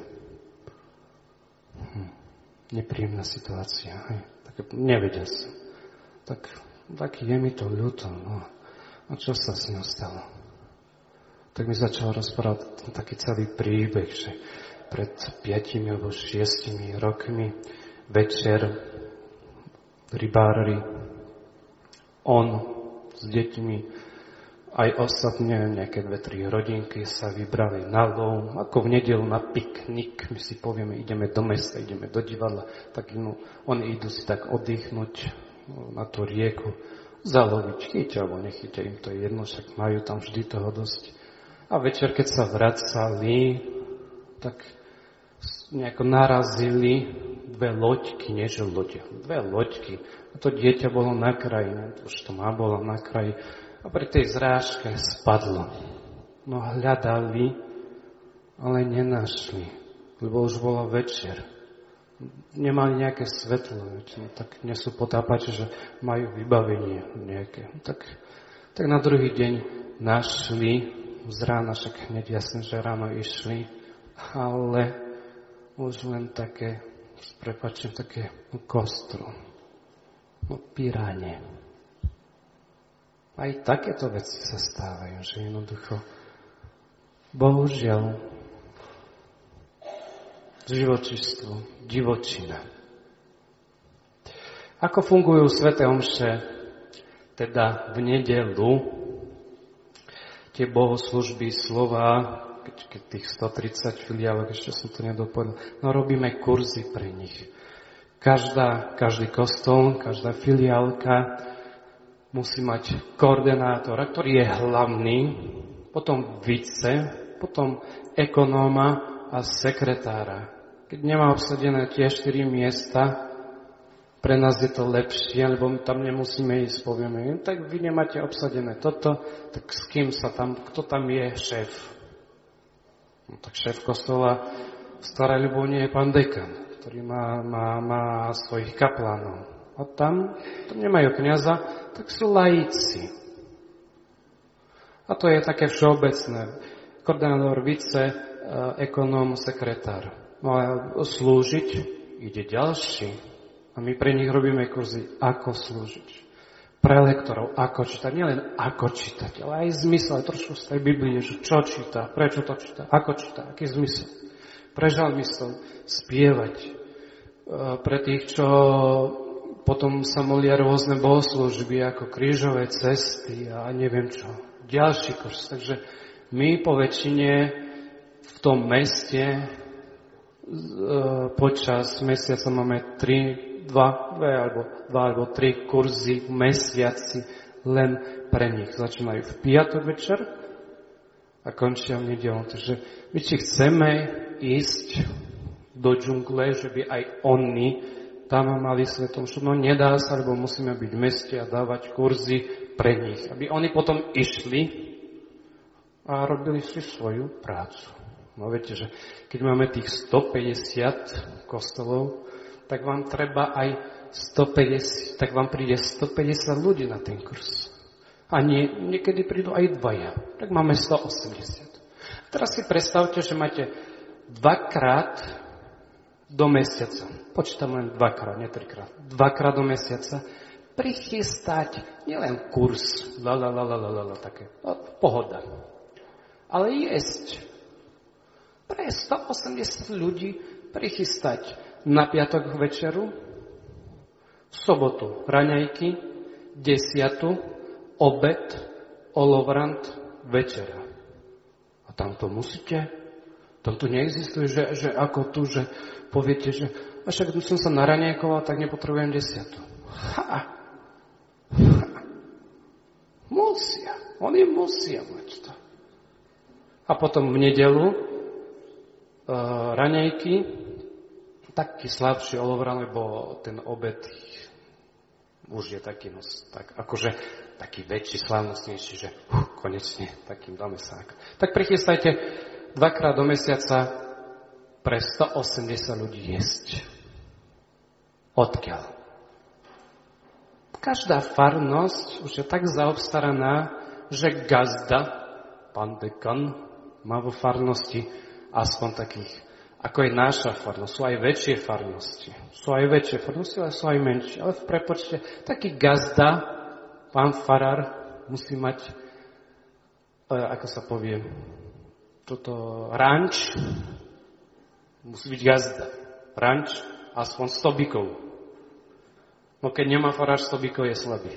Hm. Nepríjemná situácia, hej. Tak nevedel som. Tak, tak je mi to ľúto, no. A čo sa s ňou stalo? Tak mi začal rozprávať taký celý príbeh, že pred piatimi alebo šiestimi rokmi večer rybári, on s deťmi, aj ostatné nejaké dve, tri rodinky sa vybrali na lov, ako v nedeľu na piknik, my si povieme, ideme do mesta, ideme do divadla, tak no, oni idú si tak oddychnúť na tú rieku, zaloviť, chytia alebo nechytia, im to je jedno, však majú tam vždy toho dosť. A večer, keď sa vracali, tak nejako narazili dve loďky, nie že lode, dve loďky. A to dieťa bolo na kraji, už to má bolo na kraji. A pri tej zrážke spadlo. No hľadali, ale nenašli, lebo už bolo večer. Nemali nejaké svetlo, no, tak nie sú potápači, že majú vybavenie nejaké. Tak, tak na druhý deň našli, z rána, však hneď jasné, že ráno išli, ale už len také, s prepáčem, také kostru. No, píranie. Aj takéto veci sa stávajú, že jednoducho, bohužiaľ, živočístvo, divočina. Ako fungujú sväté omše teda v nedelu, tie bohoslúžby, slova, keď, keď tých stotridsať filiálok, ešte som to nedopovedal, no robíme kurzy pre nich. Každá, každý kostol, každá filiálka musí mať koordinátora, ktorý je hlavný, potom vice, potom ekonóma a sekretára. Keď nemá obsadené tie štyri miesta, pre nás je to lepšie, lebo my tam nemusíme ísť, povieme, tak vy nemáte obsadené toto, tak s kým sa tam, kto tam je šéf? No, tak šéf kostola v Starej Ľubovni je pán dekan, ktorý má, má, má svojich kaplánov. A tam, tam nemajú kňaza, tak sú laici. A to je také všeobecné. Koordinátor, vice, ekonóm, sekretár. No a slúžiť ide ďalší. A my pre nich robíme kurzy, ako slúžiť. Pre lektorov, ako čítať. Nielen ako čítať, ale aj zmysel, trošku z tej Biblie, že čo číta, prečo to číta, ako číta, aký zmysel. Pre žalmistov spievať. Pre tých, čo potom sa molia rôzne bohoslúžby, ako krížové cesty a neviem čo. Ďalší kurz. Takže my po väčšine v tom meste počas mesiaca máme tri Dva, dve, alebo, dva alebo tri kurzy v mesiaci len pre nich. Začínajú v piatok večer a končia v nedeľu. Takže my či chceme ísť do džungle, že by aj oni tam mali svetom šup, no nedá sa, lebo musíme byť v meste a dávať kurzy pre nich. Aby oni potom išli a robili si svoju prácu. No viete, že keď máme tých stopäťdesiat kostolov, tak vám treba aj stopäťdesiat, tak vám príde stopäťdesiat ľudí na ten kurz. A nie, niekedy prídu aj dvaja. Tak máme stoosemdesiat. A teraz si predstavte, že máte dvakrát do mesiaca. Počítam len dvakrát, nie trikrát. Dvakrát do mesiaca prichystať nielen kurz, la la la la la la, také, no, pohoda. Ale jesť. Pre stoosemdesiat ľudí prichystať na piatok večeru, v sobotu raňajky, desiatu, obed, olovrant, večera. A tam to musíte? Tam to neexistuje, že, že ako tu, že poviete, že a však tu som sa naraňajkoval, tak nepotrebujem desiatu. Ha! Ha! Musia. Oni musia mať to. A potom v nedelu uh, raňajky, taký slabší olovran, lebo ten obed už je taký, no, tak, akože taký väčší, slávnostnejší, že uh, konečne takým dáme sák. Tak prichystajte dvakrát do mesiaca pre stoosemdesiat ľudí jesť. Odkiaľ? Každá farnosť už je tak zaobstaraná, že gazda, pán dekan, má vo farnosti aspoň takých, ako je naša farnosť. Sú aj väčšie farnosti. Sú aj väčšie farnosti, ale sú aj menšie. Ale v prepočte taký gazda, pán farár, musí mať, e, ako sa povie, toto ranč, musí byť gazda. Ranč, aspoň sto bykov. No keď nemá farár sto bykov, je slabý.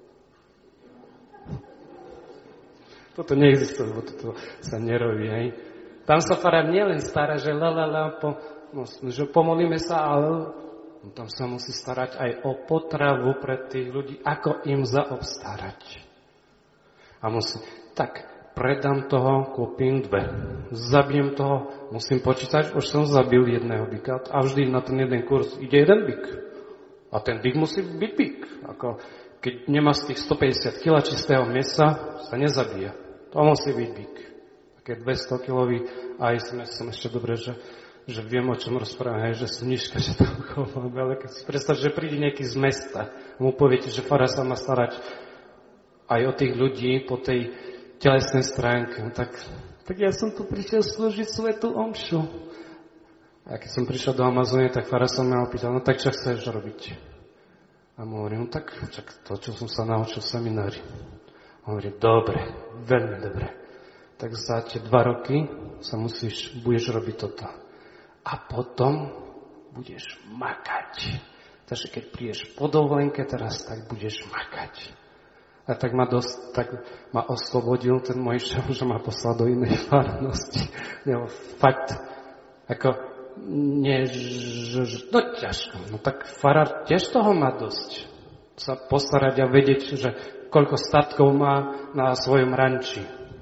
Toto neexistuje, lebo toto sa nerobí, hej. Tam sa farár nielen stará, že la la la, po, no, že pomolíme sa, ale no, tam sa musí starať aj o potravu pre tých ľudí, ako im zaobstarať. A musí, tak predám toho, kúpim dve. Zabijem toho, musím počítať, už som zabil jedného byka a vždy na ten jeden kurz ide jeden byk. A ten byk musí byť byk. Ako, keď nemá z tých stopäťdesiat kilogramov čistého mäsa, sa nezabije. To musí byť byk. Keď dvesto kilový aj som, som ešte dobre, že, že viem, o čom rozprávam, hej, že snižka, že tam chováme, ale keď si predstav, že príde nejaký z mesta a mu poviete, že farár sa má starať aj o tých ľudí po tej telesnej stránke, no tak, tak ja som tu prišiel slúžiť svätú omšu. A keď som prišiel do Amazonie, tak farár sa ma opýtal, no tak čo chceš robiť? A mu hovorím, no tak čak, to, čo som sa naučil v seminári. A hovorí, dobre, veľmi dobre. Tak za tie dva roky sa musíš, budeš robiť toto. A potom budeš makať. Takže keď prídeš po dovolenke teraz, tak budeš makať. A tak ma, dosť, tak ma oslobodil ten môj šéf, že ma poslal do inej farnosti. Nebo fakt, ako, nie, že, že, no ťažko. No tak farár tiež toho má dosť. Sa postarať a vedieť, že koľko statkov má na svojom ranči.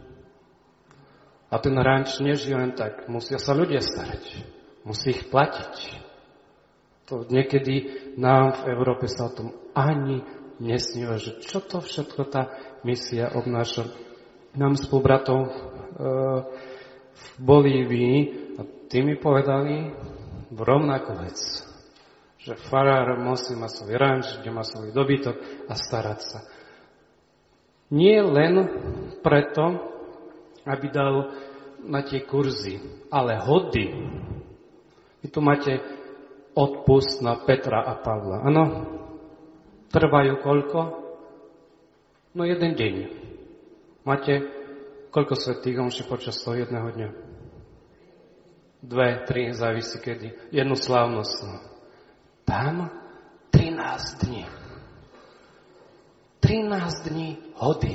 A ten ranč nežije len tak. Musia sa ľudia starať. Musí ich platiť. To niekedy nám v Európe sa o tom ani nesníva, že čo to všetko tá misia obnáša. Nám spolubratov e, v Bolívii, a tí mi povedali v rovnakú vec, že farár musí mať svoj ranč, kde má svoj dobytok a starať sa. Nie len preto, aby dal na tie kurzy, ale hody. Vy tu máte odpust na Petra a Pavla. Áno? Trvajú koľko? No jeden deň. Máte koľko svätých omší počas toho jedného dňa? Dve, tri, závisí kedy. Jednu slávnostnú. Tam trinásť dní. trinásť dní hody.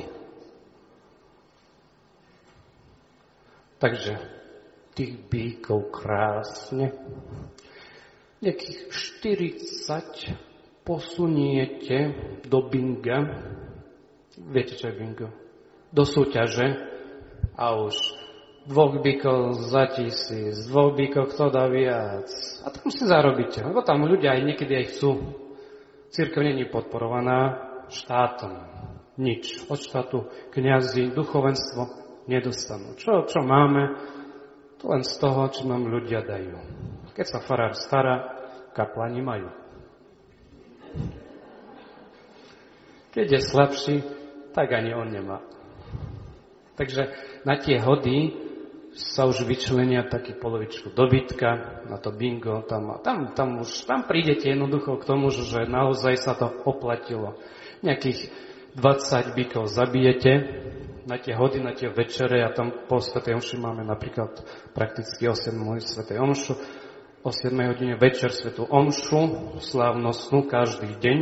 Takže tých bíkov krásne. Nejakých štyridsať posuniete do binga. Viete, čo je bingo? Do súťaže. A už dvoch bíkov za tisíc, dvoch bíkov kto dá viac. A tam si zarobíte. Lebo tam ľudia aj niekedy aj chcú. Cirkev nie je podporovaná štátom. Nič. Od štátu kňazi, duchovenstvo nedostanú. Čo, čo máme? To len z toho, čo nám ľudia dajú. Keď sa farár stará, kaplani majú. Keď je slabší, tak ani on nemá. Takže na tie hody sa už vyčlenia taký polovičku dobytka, na to bingo, tam, tam, tam už tam prídete jednoducho k tomu, že naozaj sa to oplatilo. Nejakých dvadsať bykov zabijete na tie hody, na tie večere a tam po svätej omši máme napríklad prakticky o siedmej svätej omšu, o siedmej hodine večer svätú omšu, slávnostnú každý deň.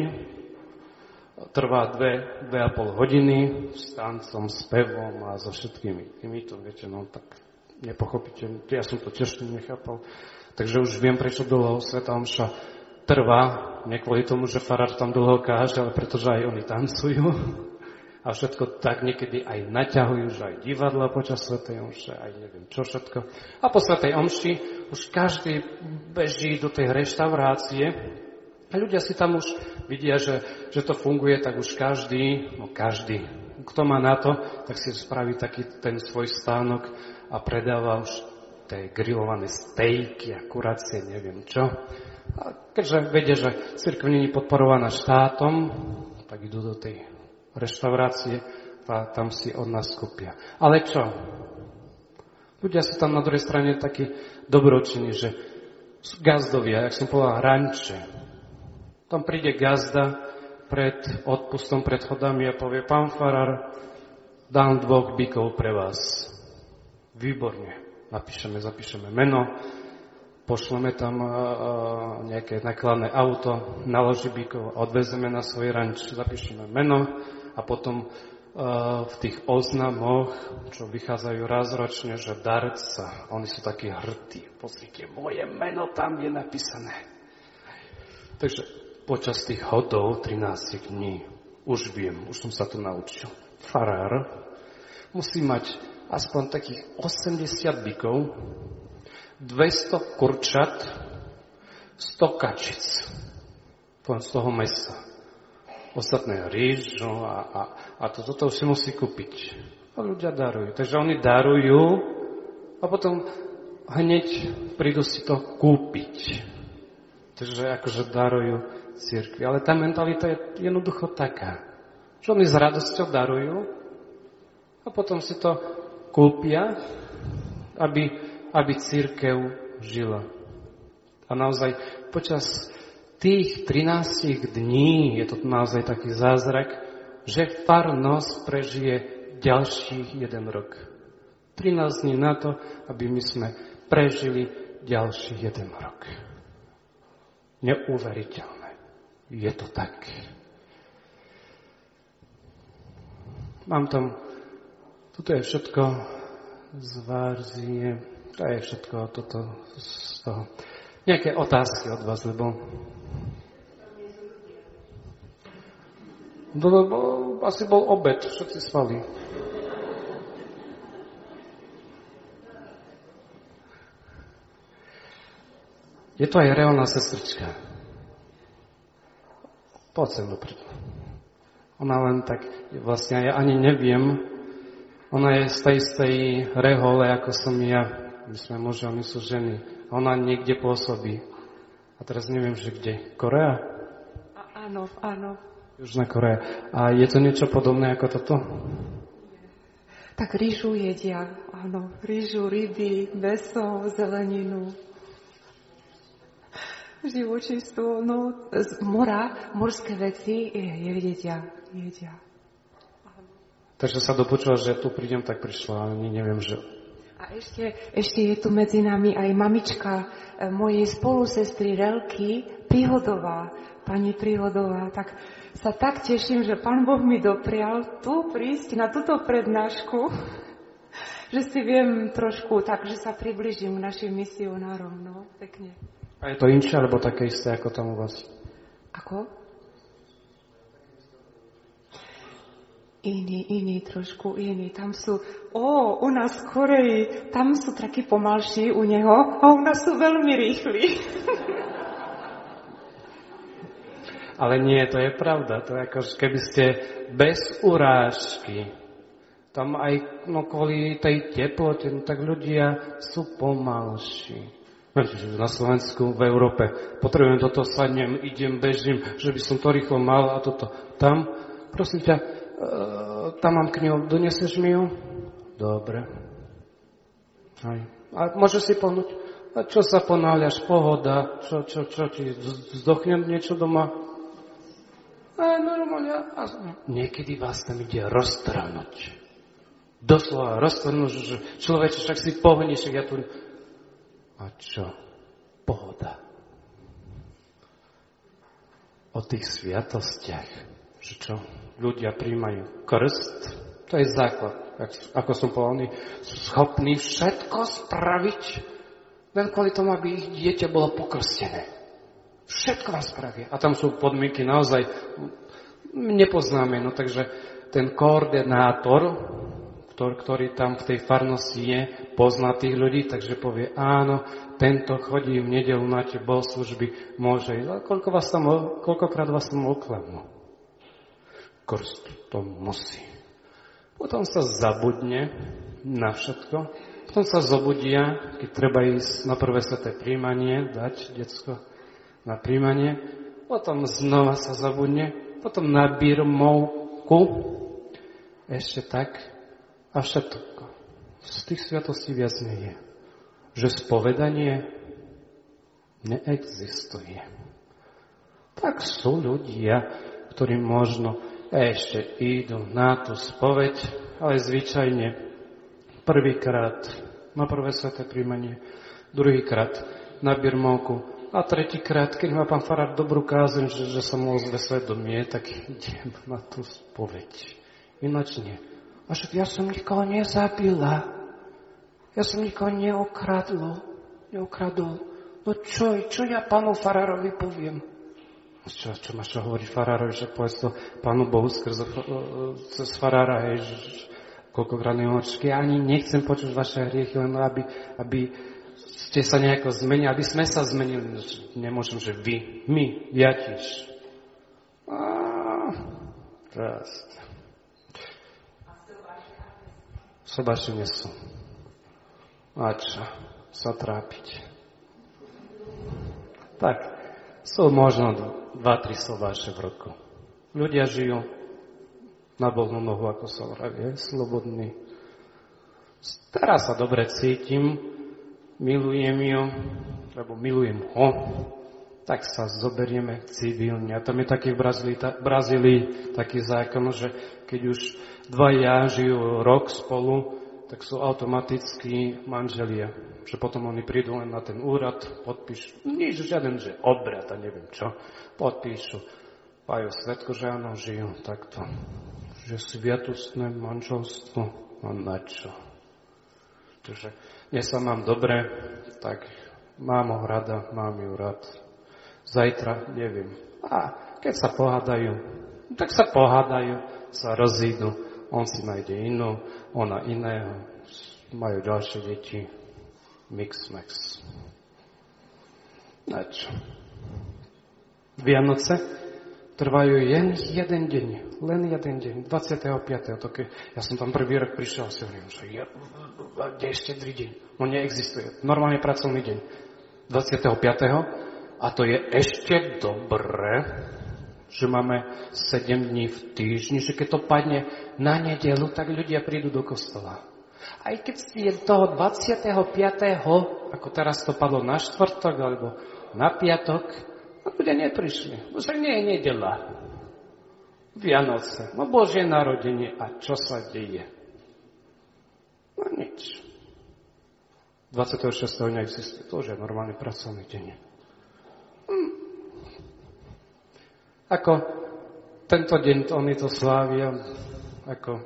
Trvá dve, dve a pol hodiny s tancom, spevom a so všetkými týmito, viete, no tak nepochopíte, ja som to tiež nechápal. Takže už viem, prečo dlho svätá omša trvá, nie kvôli tomu, že farár tam dlho káže, ale pretože aj oni tancujú. A všetko tak niekedy aj naťahujú, že aj divadla počas svätej omše, aj neviem čo všetko. A po svätej omši už každý beží do tej reštaurácie a ľudia si tam už vidia, že, že to funguje, tak už každý, no každý, kto má na to, tak si spraví taký ten svoj stánok a predáva už tie grillované stejky a kuracie, neviem čo. A keďže vedia, že cirkev nie je podporovaná štátom, tak idú do tej reštaurácie a tam si od nás kúpia. Ale čo? Ľudia sú tam na druhej strane takí dobročinní, že sú gazdovia, jak som povedal, ranče. Tam príde gazda pred odpustom, pred chodami a povie, pán farár, dám dvoch bykov pre vás. Výborne. Napíšeme, zapíšeme meno, pošleme tam uh, nejaké nakladné auto, naloží bykov, odvezeme na svoj ranč, zapíšeme meno a potom uh, v tých oznamoch, čo vychádzajú raz ročne, že darca, oni sú takí hrdí. Pozrite, moje meno tam je napísané. Takže počas tých hodov trinásť dní, už viem, už som sa to naučil. Farár musí mať aspoň takých osemdesiat bykov, dvesto kurčat, sto kačic. Z toho mesa. Ostatné rýžu a, a, a to, toto si musí kúpiť. A ľudia darujú. Takže oni darujú a potom hneď prídu si to kúpiť. Takže akože darujú cirkvi. Ale tá mentalita je jednoducho taká, že oni s radosťou darujú a potom si to kúpia, aby, aby cirkev žila. A naozaj počas tých trinástich dní je to naozaj taký zázrak, že farnosť prežije ďalší jeden rok. trinásť dní na to, aby my sme prežili ďalší jeden rok. Neuveriteľné. Je to tak. Mám tam, toto je všetko z Varzie, to je všetko toto z toho. Nejaké otázky od vás, lebo... Lebo asi bol obed, všetci spali. Je to aj reálna sestrička. Poď sem dopredu. Ona len tak, vlastne ja ani neviem, ona je z tej istej rehole, ako som ja. My sme muži, oni sú ženy. Ona niekde pôsobí. A teraz neviem, že kde. Korea? A, áno, áno. Južná Korea. A je to niečo podobné ako toto? Tak rýžu jedia, áno. Rýžu, ryby, mäso, zeleninu. Živočístvo, no, z mora, morské veci je, jedia, jedia. Takže sa dopočula, že tu prídem, tak prišla, ani neviem, že... A ešte, ešte je tu medzi nami aj mamička e, mojej spolusestry Relky, Príhodová, pani Príhodová. Tak sa tak teším, že Pán Boh mi doprial tu prísť na túto prednášku, že si viem trošku, takže sa približím k našim misionárom, no, pekne. A je to inšie, alebo také isté, ako tam u vás? Ako? Iný, iný, trošku iný. Tam sú, ó, u nás v Koreji, tam sú takí pomalší u neho a u nás sú veľmi rýchli. Ale nie, to je pravda. To je ako, keby ste bez urážky, tam aj no, kvôli tej teplote, no, tak ľudia sú pomalší. Na Slovensku, v Európe. Potrebujem toto, sadnem, idem, bežím, že by som to rýchlo mal a toto. Tam, prosím ťa, e, tam mám knihu, donesieš mi ju? Dobre. Aj. A môžeš si pohnúť? A čo sa ponáľaš? Pohoda? Čo, čo, čo, ti zdochnem niečo doma? A normálne. A niekedy vás tam ide roztrhnúť. Doslova roztrhnúť, že človeče, však si pohnieš, ja tu... A čo? Pohoda. O tých sviatostiach, že čo? Ľudia príjmajú krst, to je základ. Ako som povedal, oni sú schopní všetko spraviť, len kvôli tomu, aby ich dieťa bolo pokrstené. Všetko vám spravia. A tam sú podmienky naozaj nepoznáme. No takže ten koordinátor, ktorý tam v tej farnosti je, pozná tých ľudí, takže povie, áno, tento chodí v nedeľu na tie bohoslužby, môže ísť. A koľko vás tam, koľkokrát vás tam oklamnú? Krst to musí. Potom sa zabudne na všetko. Potom sa zobudia, keď treba ísť na prvé sveté príjmanie, dať decko na príjmanie. Potom znova sa zabudne. Potom na birmovku. Ešte tak. A všetko. Z tých sviatostí viac nie je. Že spovedanie neexistuje. Tak sú ľudia, ktorí možno ešte idú na tú spoveď, ale zvyčajne prvýkrát na prvé sveté príjmanie, druhýkrát na birmovku a tretíkrát, keď má pán farár dobrú kázeň, že, že sa mu ozve svedomie, tak idem na tú spoveď. Ináč nie. A však ja som nikoho nezabila. Ja som nikoho neokradlo. Neokradol. No čo, čo ja pánu farárovi poviem? Čo, čo máš čo hovoriť farárovi, že povedz to pánu Bohu skrze cez farára, hej, že, že koľkokrát nehočky. Ja ani nechcem počuť vaše hriechy, len aby, aby ste sa nejako zmenili, aby sme sa zmenili. Nemôžem, že vy, my, ja tiež. A, rast. Sobaši nie sú. A čo? Sa trápiť. Tak, sú možno dva, tri sobáše v roku. Ľudia žijú na voľnú nohu, ako sa vraví, slobodní. Teraz sa dobre cítim, milujem ju, lebo milujem ho, tak sa zoberieme civilne. A tam je taký v Brazílii, ta, Brazílii taký zákon, že keď už dvaja žijú rok spolu, tak sú automaticky manželia. Že potom oni prídu len na ten úrad, podpíšu, nič, žiaden, že obrad a neviem čo, podpíšu, majú svedko, že áno, žijú takto. že sviatostné manželstvo, no na čo? Takže dnes sa mám dobre, tak mám ho rada, mám ju rád. Zajtra neviem. A keď sa pohádajú, tak sa pohádajú, sa rozídu. On si nájde inú, ona iného. Majú ďalšie deti. Mix, max. Na čo? Vianoce trvajú jen jeden deň. Len jeden deň. dvadsiateho piateho To keď ja som tam prvý rok prišiel, si hovorím, že je, kde je štedrý deň? No neexistuje. Normálne pracovný deň. dvadsiateho piateho A to je ešte dobré, že máme sedem dní v týždni, že keď to padne na nedeľu, tak ľudia prídu do kostola. Aj keď je toho dvadsiateho piateho ako teraz to padlo na štvrtok alebo na piatok, ľudia neprišli. Však nie je nedeľa. Vianoce, no Božie narodenie. A čo sa deje? No nič. dvadsiateho šiesteho neexistuje. To už je normálny pracovný deň. Hm. Ako tento deň oni to slávia, ako,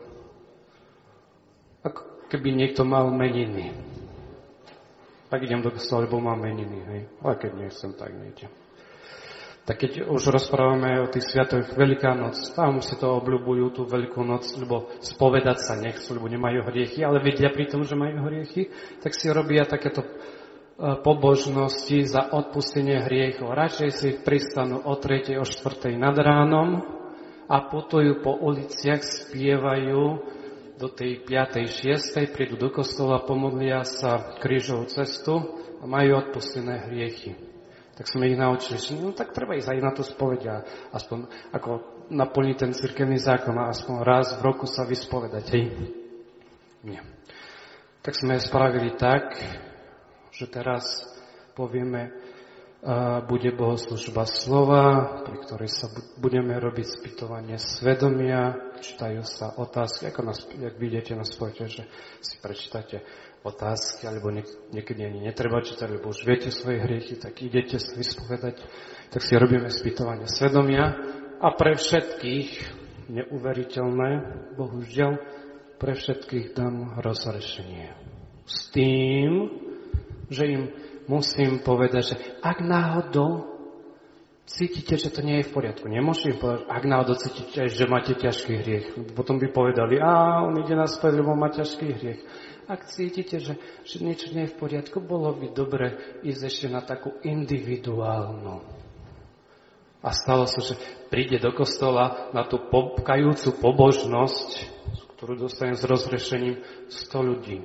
ako keby niekto mal meniny. Tak idem do kostola, lebo mám meniny, hej. Ale keď nechcem, tak nejdem. Tak keď už rozprávame o tých sviatoch Veľká noc, tam si to obľubujú tú Veľkú noc, lebo spovedať sa nechcú, lebo nemajú hriechy, ale vedia pri tom, že majú hriechy, tak si robia takéto pobožnosti za odpustenie hriechov. Radšej si pristanú o tretej, o štvrtej nad ránom a putujú po uliciach, spievajú do tej piatej, šiestej, prídu do kostola, pomodlia sa krížovú cestu a majú odpustené hriechy. Tak sme ich naučili, že no tak treba ísť aj na tú spoveď a aspoň ako naplniť ten cirkevný zákon a aspoň raz v roku sa vyspovedať. Hej. Nie. Tak sme spravili tak, že teraz povieme, uh, bude bohoslužba slova, pri ktorej sa budeme robiť spýtovanie svedomia, čítajú sa otázky, ako na, jak vidíte na spojete, že si prečítate otázky, alebo niek- niekedy ani netreba čítať, lebo už viete svoje hriechy, tak idete sa vyspovedať, tak si robíme spýtovanie svedomia a pre všetkých, neuveriteľné, bohužiaľ, pre všetkých dám rozrešenie. S tým, že im musím povedať, že ak náhodou cítite, že to nie je v poriadku, nemôžete im povedať, ak náhodou cítite, že máte ťažký hriech. Potom by povedali, a on ide naspäť, lebo má ťažký hriech. Ak cítite, že, že niečo nie je v poriadku, bolo by dobre ísť ešte na takú individuálnu. A stalo sa, že príde do kostola na tú popkajúcu pobožnosť, ktorú dostanem s rozrešením sto ľudí.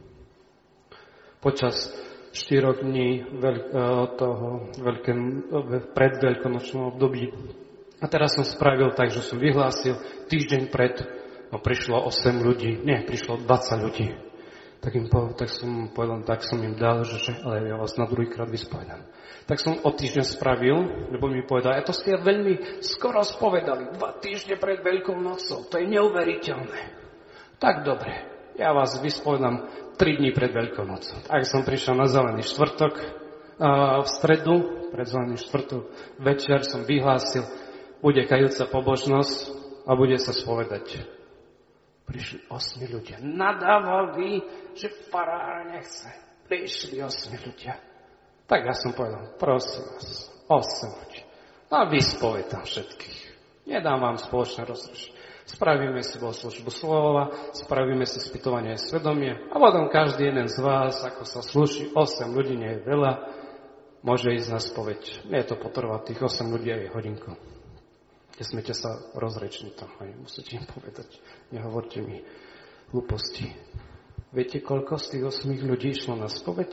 Počas štyroch dní veľ, toho veľké, pred veľkonočnom období. A teraz som spravil tak, že som vyhlásil týždeň pred, no prišlo osem ľudí, nie, prišlo dvadsať ľudí. Tak, im po, tak som povedal, tak som im dal, že, že ale ja vás na druhýkrát vyspovedám. Tak som o týždeň spravil, lebo mi povedal, ja to ste veľmi skoro spovedali, dva týždne pred Veľkou nocou, to je neuveriteľné. Tak dobre, ja vás vyspovedám tri dní pred Veľkou nocou. Tak som prišiel na zelený štvrtok, v stredu, pred zelený štvrtok, večer som vyhlásil, bude kajúca pobožnosť a bude sa spovedať. Prišli osmi ľudia. Nadávali, že farár nechce. Prišli osmi ľudia. Tak ja som povedal, prosím vás, osem ľudí. A vyspovedám všetkých. Nedám vám spoločné rozrešenie. Spravíme si bohoslužbu slova, spravíme si spýtovanie svedomie a potom každý jeden z vás, ako sa slúši, osem ľudí, nie je veľa, môže ísť na spoveď. Nie to potrvá tých osem ľudí aj hodinku. Nesmiete sa rozrečiť tam, aj musíte im povedať. Nehovorte mi hlúposti. Viete, koľko z tých osmých ľudí išlo na spoveď?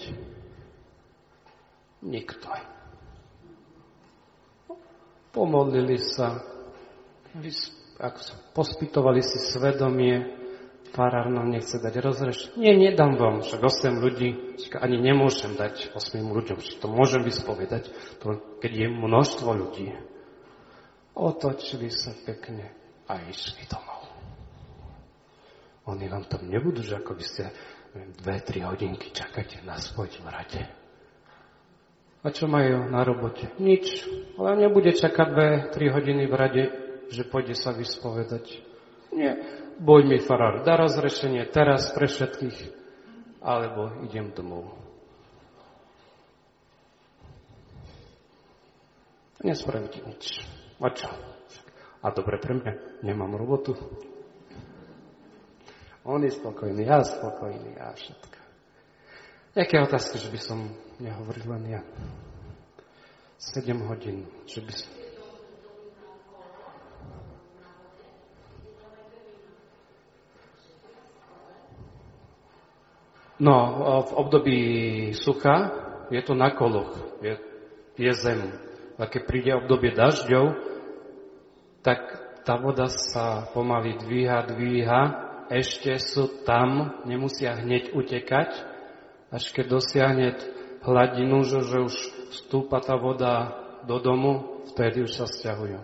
Nikto. Pomodlili sa, pospytovali si svedomie, farár nám nechce dať rozrešenie. Nie, nedám vám, však osem ľudí, ani nemôžem dať osmým ľuďom, že to môžem vyspovedať, to, keď je množstvo ľudí. Otočili sa pekne a išli domov. Oni vám tam nebudú, že ako by ste dve tri hodinky čakať na spoveď v rade. A čo majú na robote? Nič. Ale nebude čakať dve tri hodiny v rade, že pôjde sa vyspovedať. Nie, buď mi farár dá rozrešenie teraz pre všetkých, alebo idem domov. Nespravíte nič. A čo? A dobre pre mňa, nemám robotu. On je spokojný, ja spokojný a všetko. Jaké otázky, že by som nehovoril len ja? sedem hodín, že by som... No, v období sucha je to na koloch, je, je zem. A keď príde obdobie dažďov, tak tá voda sa pomaly dvíha, dvíha, ešte sú tam, nemusia hneď utekať, až keď dosiahne hladinu, že, že už vstúpa tá voda do domu, vtedy už sa sťahujú.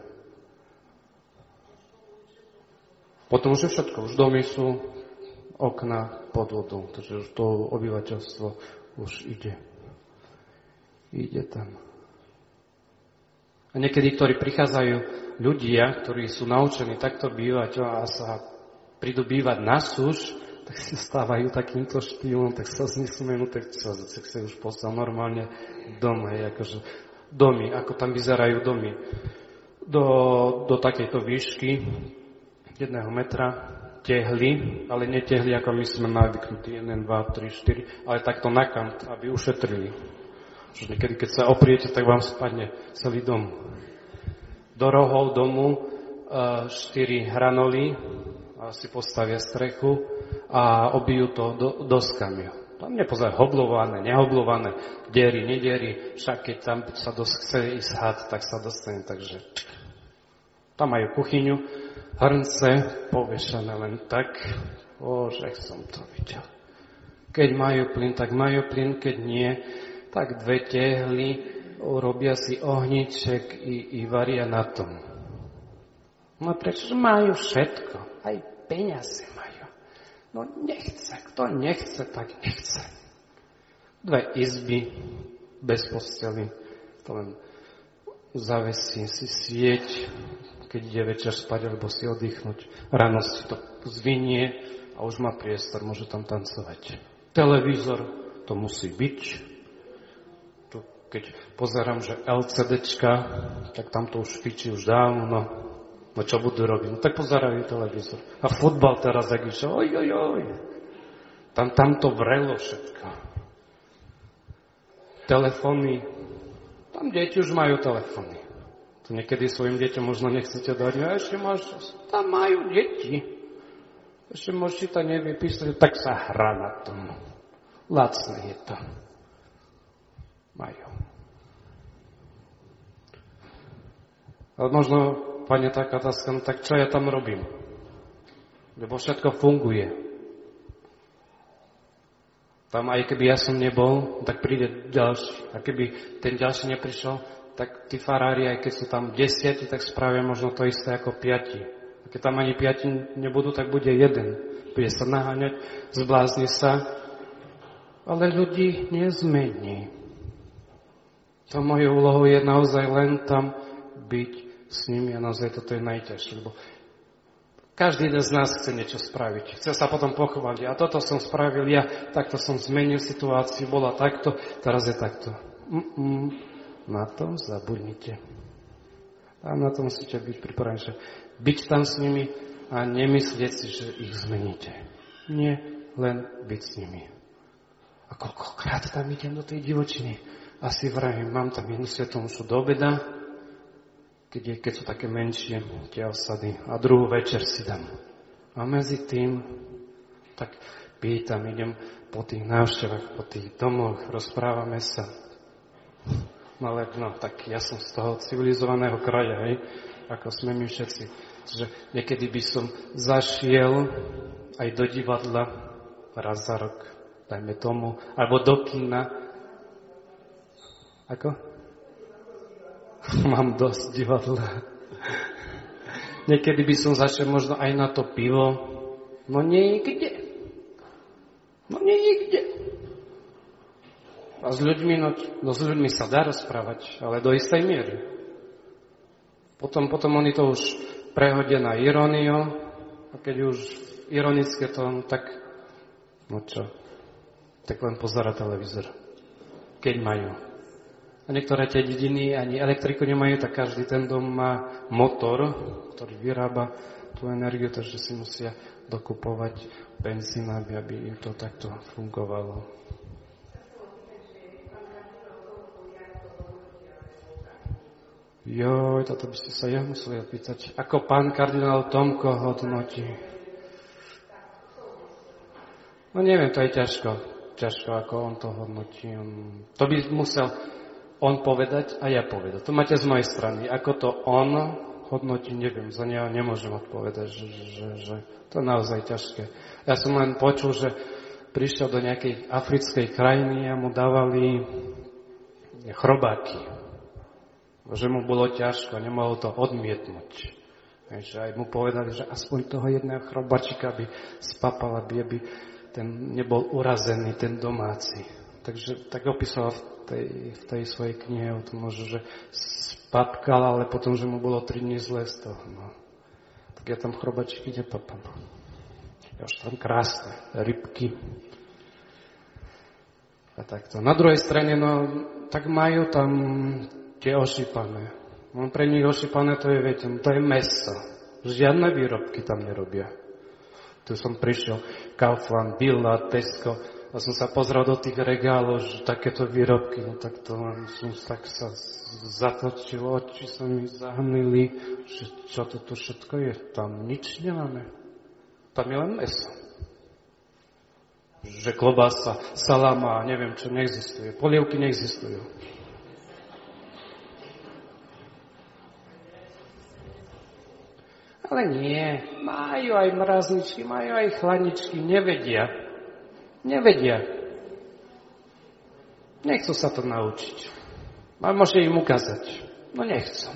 Potom už je všetko, už domy sú, okna pod vodou, takže už to obyvateľstvo už ide. Ide tam. A niekedy, ktorí prichádzajú ľudia, ktorí sú naučení takto bývať a sa prídu bývať na súž, tak si stávajú takýmto štýlom, tak sa znesmenú, tak sa, tak sa už postal normálne dom, hej, akože domy, ako tam vyzerajú domy. Do, do takejto výšky jedného metra tehly, ale netehly, ako my sme navyknutí, jeden, dva, tri, štyri, ale takto na kant, aby ušetrili. Že niekedy, keď sa opriete, tak vám spadne celý dom. Do rohov domu štyri hranoly, si postavia strechu a obijú to do, doskami. Tam nepozerá hoblované, nehoblované, diery, nediery, však keď tam sa dos- chce ísť had, tak sa dostane, takže tam majú kuchyňu, hrnce povešané len tak, bože, som to videl. Keď majú plyn, tak majú plyn, keď nie, tak dve tehly, robia si ohniček i, i varia na tom. No prečo majú všetko? Aj peniaze majú. No nechce. Kto nechce, tak nechce. Dve izby bez posteli. To len zavesí si sieť, keď ide večer spať, alebo si oddychnúť. Ráno si to zvinie a už má priestor, môže tam tancovať. Televízor, to musí byť. Tu, keď pozerám, že LCDčka, tak tam to už fičí už dávno. No čo budú robiť? No tak pozerajú televízor. A futbal teraz, jak išiel, oj, oj, oj. Tam, tam to vrelo všetko. Telefóny. Tam deti už majú telefóny. To niekedy svojim deťom možno nechcete dať. A ešte máš, tam majú deti. Ešte môžete to nevie písať, tak sa hrá na tom. Lacné je to. Majú. Ale možno Pane, taká otázka, no tak čo ja tam robím? Lebo všetko funguje. Tam aj keby ja som nebol, tak príde ďalší. A keby ten ďalší neprišiel, tak tí farári, aj keď sú tam desiati, tak spravia možno to isté ako piati. A keď tam ani piati nebudú, tak bude jeden. Bude sa naháňať, zblázni sa, ale ľudí nezmení. To mojou úlohou je naozaj len tam byť s nimi a naozaj toto je najťažšie, lebo každý jeden z nás chce niečo spraviť. Chce sa potom pochváliť. A toto som spravil ja, takto som zmenil situáciu, bola takto, teraz je takto. Mm-mm, na tom zabudnite. A na to musíte byť pripravení, že byť tam s nimi a nemyslieť si, že ich zmeníte. Nie, len byť s nimi. A koľkokrát tam idem do tej divočiny? Asi vravím, mám tam jednu svetlomšu do obeda, Keď, je, keď sú také menšie tie osady a druhú večer si dám. A medzi tým tak pýtam, idem po tých návštevách, po tých domoch, rozprávame sa. No ale no, tak ja som z toho civilizovaného kraja, hej, ako sme my všetci. Že niekedy by som zašiel aj do divadla raz za rok, dajme tomu, alebo do kina. Ako? Mám dosť divadla. Niekedy by som zašiel možno aj na to pivo. No niekde. No niekde. A s ľuďmi, no, no s ľuďmi sa dá rozprávať, ale do istej miery. Potom, potom oni to už prehodia na iróniu a A keď už ironické to, no tak, no čo, tak len pozerá televízor, keď majú. A niektoré tie dediny ani elektriku nemajú, tak každý ten dom má motor, ktorý vyrába tú energiu, takže si musia dokupovať benzín, aby, aby im to takto fungovalo. Joj, toto by ste sa ja museli opýtať. Ako pán kardinál Tomko hodnotí? No neviem, to je ťažko. Ťažko, ako on to hodnotí. On... To by musel on povedať a ja povedať. To máte z mojej strany. Ako to on hodnotí, neviem. Za neho nemôžem odpovedať, že, že, že to je naozaj ťažké. Ja som len počul, že prišiel do nejakej africkej krajiny a mu dávali chrobáky. Že mu bolo ťažko, nemohol to odmietnúť. Že aj mu povedali, že aspoň toho jedného chrobačika by spapal, aby, aby ten nebol urazený, ten domáci. Takže tak opísal v tej, v tej svojej knihe o tom, že spapkal, ale potom, že mu bolo tri dni zle z toho. No. Tak ja tam chrobačiky nepapam. Ja už tam krásne rybky. A takto. Na druhej strane, no, tak majú tam tie ošípané. No, pre nich ošípané to je, viete, to je mäso. Žiadne výrobky tam nerobia. Tu som prišiel, Kaufland, Billa, Tesco, a som sa pozrel do tých regálov, že takéto výrobky, no tak to som tak sa zatočil, oči sa mi zahnili, že čo to tu všetko je. Tam nič nemáme. Tam je len mäso. Že klobása, salama, neviem čo, neexistuje. Polievky neexistujú. Ale nie, majú aj mrazničky, majú aj chladničky, nevedia. Nevedia. Nechcú sa to naučiť. Ale môže im ukázať. No nechcú.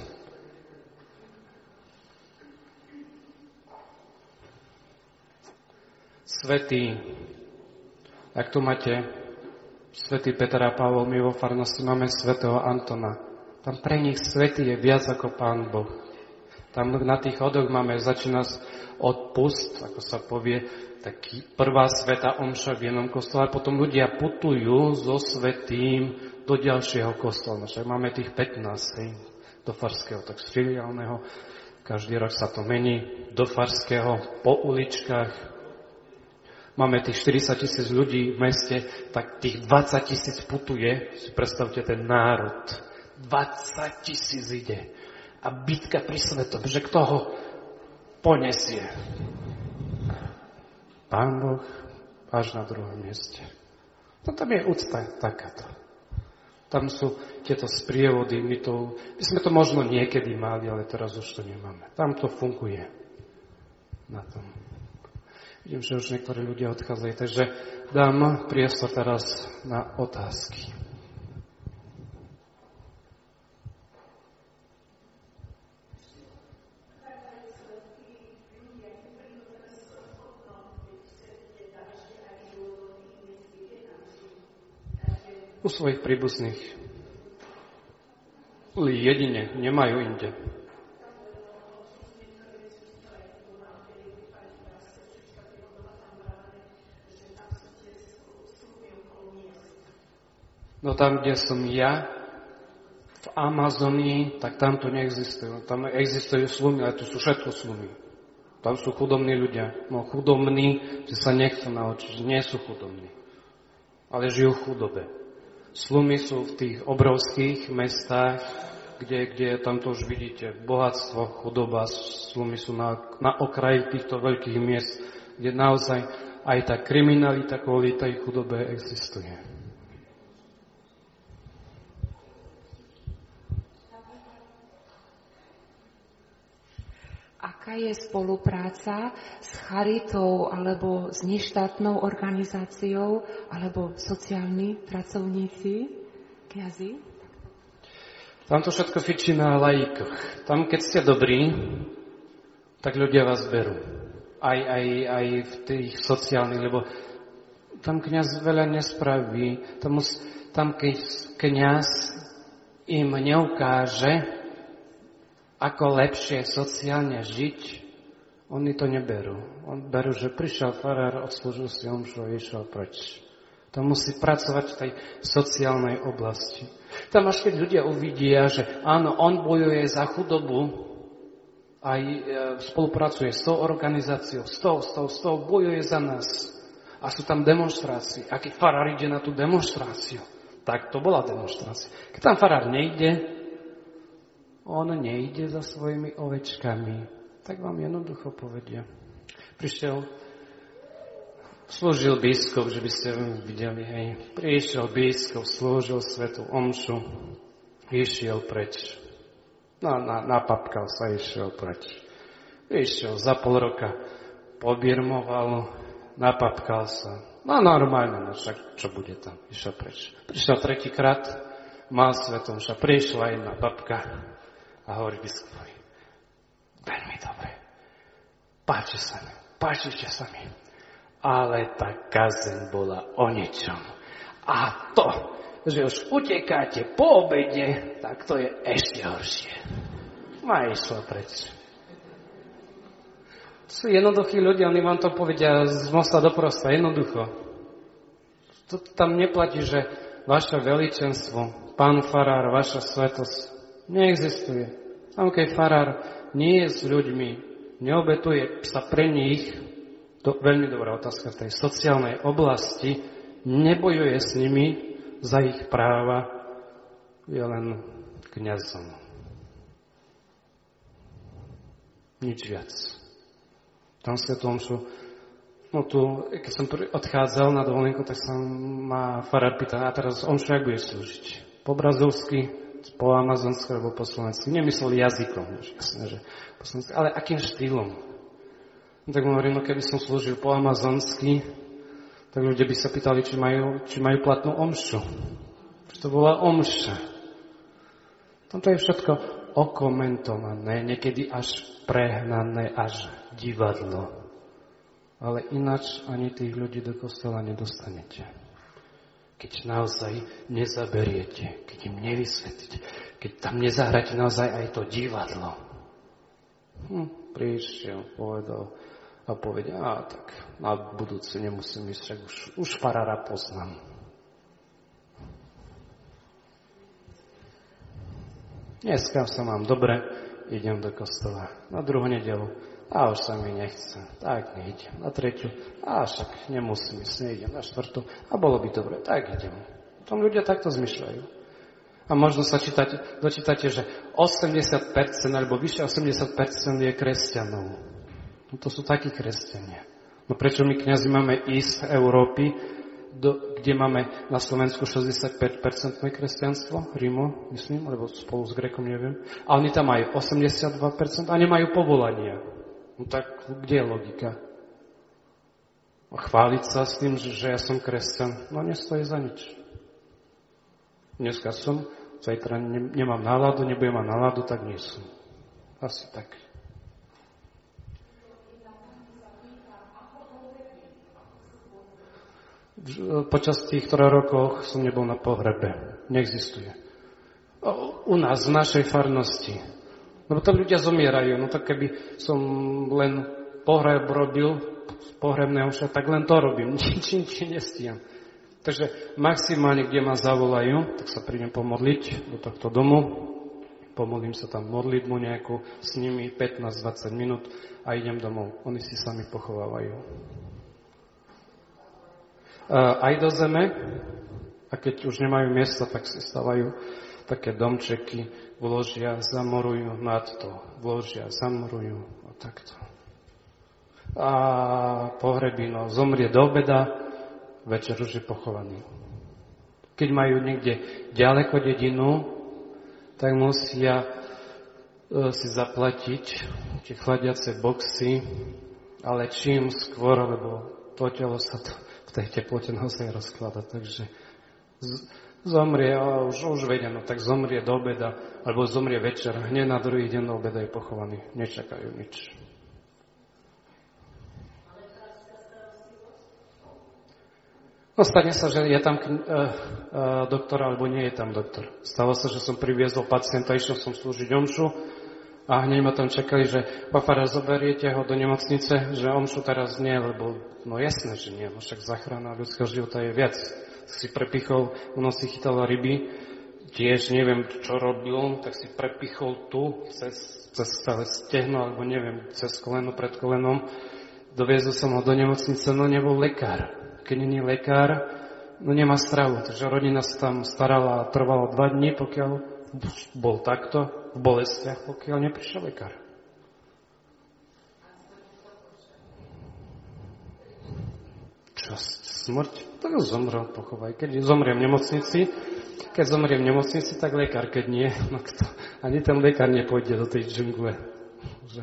Svätý, ak tu máte svätý Peter a Pavol, my vo farnosti máme svätého Antona. Tam pre nich svätý je viac ako Pán Boh. Tam na tých chodoch máme, začína odpust, ako sa povie, taký prvá svätá omša v jednom kostole, a potom ľudia putujú so svätým do ďalšieho kostola. Však máme tých pätnásť, hej, do farského, tak z filiálneho. Každý rok sa to mení do farského, po uličkách. Máme tých štyridsať tisíc ľudí v meste, tak tých dvadsať tisíc putuje. Si predstavte ten národ. dvadsať tisíc ide. A bitka pri svetom, že kto ho ponesie. Pán Boh až na druhom mieste. No tam je úcta takáto. Tam sú tieto sprievody, my, to, my sme to možno niekedy mali, ale teraz už to nemáme. Tam to funguje. Na tom. Vidím, že už niektorí ľudia odchádzajú, takže dám priestor teraz na otázky. U svojich príbuzných. Jedine, nemajú inde. No tam, kde som ja, v Amazonii, tak tam to neexistuje. Tam existujú slumy, ale to sú všetko slumy. Tam sú chudobní ľudia. No chudobní, že sa nechcú naučiť, nie sú chudobní. Ale žijú v chudobe. Slumy sú v tých obrovských mestách, kde, kde tam to už vidíte, bohatstvo, chudoba, slumy sú na, na okraji týchto veľkých miest, kde naozaj aj tá kriminalita kvôli tej chudobe existuje. Aká je spolupráca s charitou alebo s neštátnou organizáciou alebo sociálni pracovníci, kňazi? Tam to všetko fičí na laikoch. Tam, keď ste dobrí, tak ľudia vás berú. Aj, aj, aj v tých sociálnych, lebo tam kňaz veľa nespraví. Tam, mus, tam keď kňaz im neukáže, ako lepšie sociálne žiť, Oni to neberú. Oni berú, že prišiel farár, odslúžil si omšu a išiel preč. To musí pracovať v tej sociálnej oblasti. Tam až keď ľudia uvidia, že áno, on bojuje za chudobu, aj spolupracuje s tou organizáciou, s tou, s tou, s tou, bojuje za nás. A sú tam demonštrácie. A keď farár ide na tú demonštráciu, tak to bola demonštrácia. Keď tam farár nejde, on nejde za svojimi ovečkami, tak vám jednoducho povedia. Prišiel, slúžil biskup, že by ste videli, hej. Prišiel biskup, slúžil svätú omšu, išiel preč. No, na, napapkal sa, išiel preč. Išiel za pol roka, pobirmoval, napapkal sa. No normálne, no však čo bude tam, išiel preč. Prišiel tretíkrát, mal svätú omšu, prišla jedna babka a hovorí biskupovi, veľmi dobre, páči sa mi, páčite sa mi, ale tá kazeň bola o ničom. A to, že už utekáte po obede, tak to je ešte horšie. A išlo preč. Sú jednoduchí ľudia, oni vám to povedia z mosta do prosta, jednoducho. To tam neplatí, že vaše veličenstvo, pán farár, vaša svetosť neexistuje. Tam keď farár nie je s ľuďmi, neobetuje sa pre nich, to veľmi dobrá otázka v tej sociálnej oblasti, nebojuje s nimi za ich práva, je len kňazom. Nič viac. Tam svätú omšu, no tu, keď som odchádzal na dovolenku, tak sa ma farár pýtal, a teraz omšu jak budeš slúžiť? Po brazilsky, po amazonsky alebo po slovensky. Nemyslel jazykom, jasné, že po slovensky, ale akým štýlom? No, tak mu hovorím, no keby som slúžil po amazonsky, tak ľudia by sa pýtali, či majú, či majú platnú omšu. Či to bola omša. Tam to je všetko okomentované, niekedy až prehnané, až divadlo. Ale ináč ani tých ľudí do kostola nedostanete. Keď naozaj nezaberiete, keď im nevysvetlíte, keď tam nezahráte naozaj aj to divadlo. Hm, prišiel, povedal, a povedia, a tak na budúce nemusím ísť, však už, už farára poznám. Dneska sa mám dobre, idem do kostola. Na druhú nedeľu, a už sa mi nechce, tak neidem. Na tretiu, a však nemusím ísť, neidem. Na štvrtú, a bolo by dobre, tak idem. Tom ľudia takto zmyšľajú. A možno sa čítate, dočítate, že osemdesiat percent alebo vyše osemdesiat percent je kresťanov. No to sú takí kresťania. No prečo my kňazi máme ísť z Európy, do, kde máme na Slovensku šesťdesiatpäť percent kresťanstvo, Rimo, myslím, alebo spolu s Grékom, neviem. A oni tam majú osemdesiatdva percent a nemajú povolania. No tak kde je logika? A chváliť sa s tým, že, že ja som kresťan, no nestojí za nič. Dneska som, zajtra ne, nemám náladu, nebudem mať náladu, tak nie som. Asi tak. Počas tých troch rokov som nebol na pohrebe. Neexistuje. U nás, v našej farnosti. Lebo tam ľudia zomierajú. No tak keby som len pohreb robil z pohrebného však, tak len to robím. Nič, nič nestíham. Takže maximálne, kde ma zavolajú, tak sa prídem pomodliť do tohto domu. Pomodlím sa tam modlitbu nejakú s nimi pätnásť dvadsať minút a idem domov. Oni si sami pochovávajú. Aj do zeme, a keď už nemajú miesta, tak si stavajú také domčeky, vložia, zamorujú nad to, vložia, zamorujú a takto. A pohrebino zomrie do obeda, večer už je pochovaný. Keď majú niekde ďaleko dedinu, tak musia e, si zaplatiť tie chladiace boxy, ale čím skôr, lebo to telo sa to v tej teplote naozaj rozklada, takže z- zomrie, a už, už vedia, no tak zomrie do obeda, alebo zomrie večer, hneď na druhý deň do obeda je pochovaný, nečakajú nič. No stane sa, že je tam uh, uh, doktor, alebo nie je tam doktor. Stalo sa, že som priviezol pacienta, išiel som slúžiť omšu A hneď ma tam čakali, že papara, zoberiete ho do nemocnice, že omšu teraz nie, lebo no jasné, že nie, no však záchrana ľudského života je viac. Si prepichol, ono si chytalo ryby, tiež neviem, čo robil, tak si prepichol tu, cez, cez celé stehno, alebo neviem, cez koleno, pred kolenom. Doviezol som ho do nemocnice, no nebol lekár. Keď nie je lekár, no nemá stravu. Takže rodina sa tam starala a trvalo dva dni, pokiaľ bol takto, v bolestiach, pokiaľ neprišiel lekár. Čo, smrť? Tak zomrel, pochovaj. Keď zomrie v nemocnici, keď zomrie v nemocnici, tak lekár, keď nie, no kto? Ani ten lekár nepôjde do tej džungle. Že?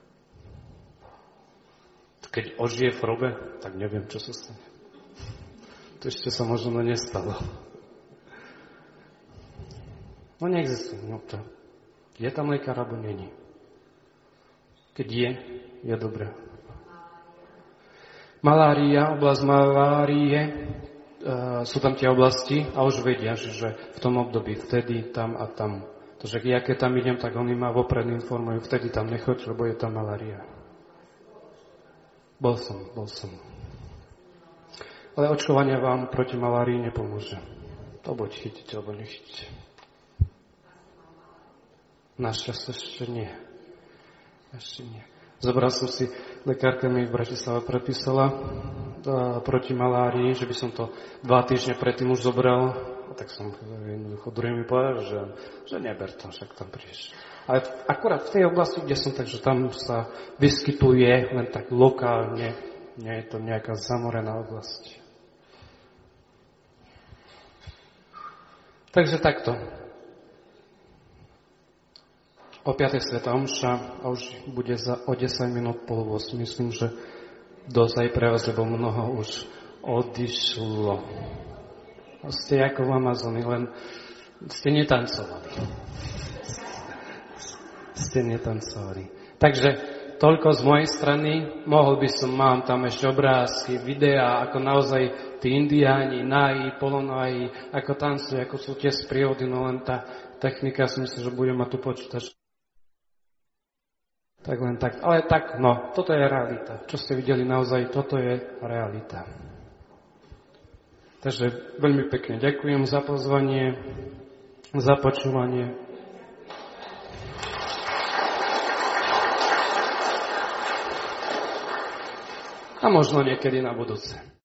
Keď ožije v hrobe, tak neviem, čo sa stane. To ešte sa možno nestalo. No neexistuje. No to. Je tam lekár, alebo není? Keď je, je dobré. Malária, oblasť malárie, e, sú tam tie oblasti a už vedia, že, že v tom období vtedy, tam a tam. Takže ja keď tam idem, tak oni ma vopred informujú, vtedy tam nechoď, lebo je tam malária. Bol som, bol som. Ale očkovanie vám proti malárii nepomôže. To buď chytíte, alebo nechytíte. Našťastie ešte nie. Ešte nie. Zobral som si, lekárka mi v Bratislave prepísala uh, proti malárii, že by som to dva týždne predtým už zobral. A tak som jednoducho druhý mi povedal, že, že neber to, však tam prídeš. Ale akurát v tej oblasti, kde som, takže tam sa vyskytuje len tak lokálne, nie je to nejaká zamorená oblasť. Takže takto. O piatej sveta omša a už bude za o desať minút pol osem. Myslím, že dosť aj pre vás, lebo mnoho už odišlo. Ste ako v Amazoni, len ste netancovali. Ste netancovali. Takže toľko z mojej strany. Mohol by som, mám tam ešte obrázky, videá, ako naozaj tí indiáni, naji, polonaji, ako tancujú, ako sú tie sprievody, no len tá technika, si myslím, že budem mať tu počítač. Tak len tak. Ale tak, no, toto je realita. Čo ste videli naozaj, toto je realita. Takže veľmi pekne ďakujem za pozvanie, za počúvanie. A možno niekedy na budúce.